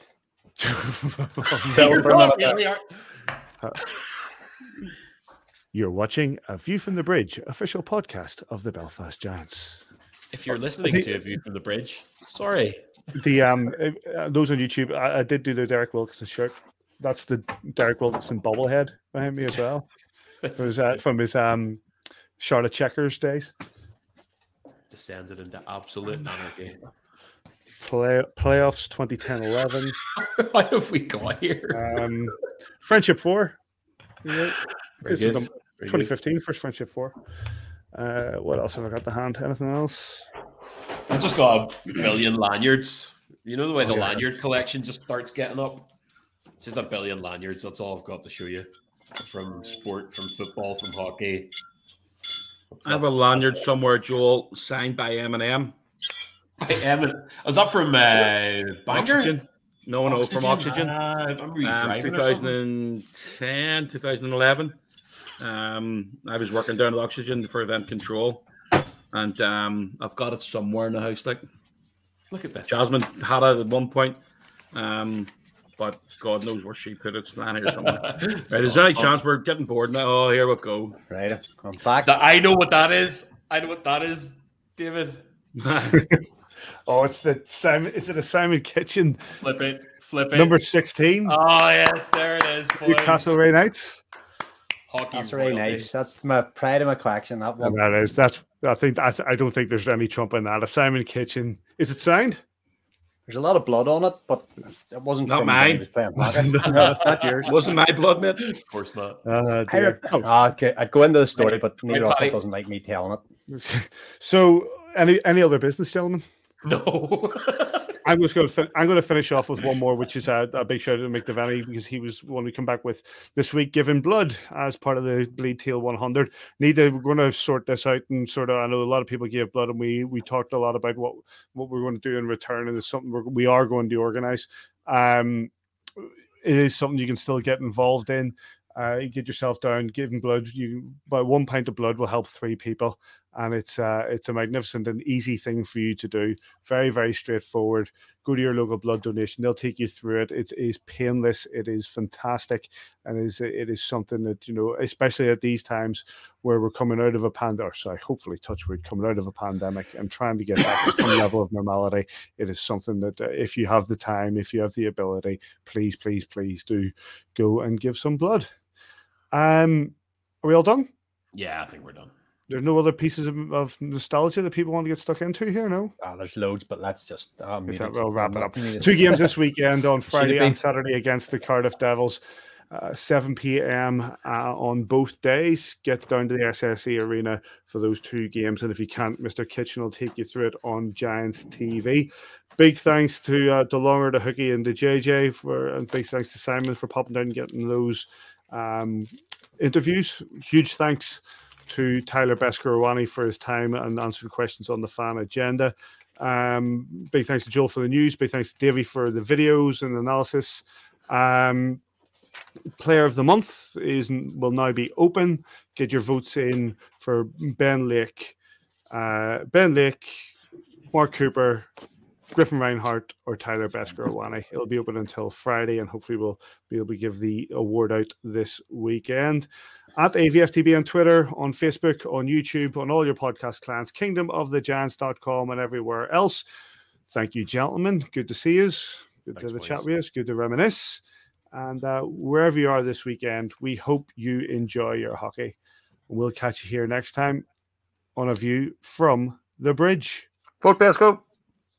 You're watching A View from the Bridge, official podcast of the Belfast Giants. If you're listening think, to A View from the Bridge, sorry. The um, uh, those on YouTube, I, I did do the Derek Wilkinson shirt. That's the Derek Wilkinson bobblehead behind me as well. It was uh, from his um, Charlotte Checkers days. Descended into absolute anarchy. Play, playoffs twenty ten eleven. How have we got here? Um, Friendship four. Very this good. was Very twenty fifteen, good. First Friendship four. Uh, what else have I got to hand? Anything else? I've just got a billion lanyards. You know the way the oh, yes. lanyard collection just starts getting up? It's just a billion lanyards. That's all I've got to show you. From sport, from football, from hockey. I have a lanyard somewhere, Joel, signed by Eminem. By Eminem. Was that from uh, Bangor? Washington. No, no, from Oxygen. Uh, I remember you um, driving or something. twenty ten, twenty eleven. Um, I was working down at Oxygen for event control, and um, I've got it somewhere in the house. Like, look at this. Jasmine had it at one point, um, but God knows where she put it. It's not here somewhere. Right, is there any chance we're getting bored now? Oh, here we go. Right, I'm back. I know what that is. I know what that is, David. Oh, it's the Simon. Is it a Simon Kitchen? Flip it. Flip it. Number sixteen. Oh, yes. There it is. Boys. Newcastle Ray Knights. Hockey That's really royalty. nice. That's my pride of my collection. That one. And that is. That's. I think. I, th- I don't think there's any trump in that. A Simon Kitchen. Is it signed? There's a lot of blood on it, but it wasn't Not from mine. when he was playing hockey. No, it's not yours. Wasn't my blood, mate. Of course not. Uh, I, dear. oh. okay, I'd go into the story, but Right, neither of us Paddy. doesn't like me telling it. So, any any other business, gentlemen? No. I'm just going to fin- I'm going to finish off with one more, which is a, a big shout out to Mick Devaney because he was one we come back with this week, giving blood as part of the Bleed Teal one hundred. Need to we're going to sort this out and sort of. I know a lot of people gave blood, and we we talked a lot about what what we're going to do in return, and it's something we're, we are going to organize. Um, it is something you can still get involved in. Uh, you get yourself down, giving blood. You by one pint of blood will help three people, and it's uh, it's a magnificent and easy thing for you to do. Very very straightforward. Go to your local blood donation; they'll take you through it. It is painless. It is fantastic, and is it is something that you know, especially at these times where we're coming out of a pandemic. Sorry, hopefully, touch wood, coming out of a pandemic and trying to get back to some level of normality. It is something that uh, if you have the time, if you have the ability, please, please, please do go and give some blood. Um, are we all done? Yeah, I think we're done. There's no other pieces of, of nostalgia that people want to get stuck into here, no? Oh, there's loads, but let's just um, Is that, we'll wrap it up. Two Two games this weekend on Friday been. and Saturday against the Cardiff Devils. Uh, seven p.m. Uh, on both days. Get down to the S S E Arena for those two games. And if you can't, Mister Kitchen will take you through it on Giants T V. Big thanks to uh, DeLonger, the Hookie, and the J J. For, and big thanks to Simon for popping down and getting those um, interviews. Huge thanks to Tyler Beskorowany for his time and answering questions on the fan agenda. Um, big thanks to Joel for the news. Big thanks to Davey for the videos and analysis. Um, Player of the month is will now be open. Get your votes in for Ben Lake, uh, Ben Lake, Mark Cooper, Griffin Reinhardt, or Tyler Beskorowany. It'll be open until Friday, and hopefully we'll be able to give the award out this weekend. At A V F T B on Twitter, on Facebook, on YouTube, on all your podcast clients, kingdom of the giants dot com, and everywhere else. Thank you, gentlemen. Good to see you. Good Thanks, to have a boys. chat with you. Good to reminisce. And uh, wherever you are this weekend, we hope you enjoy your hockey. We'll catch you here next time on A View from the Bridge. Fuck, let's go.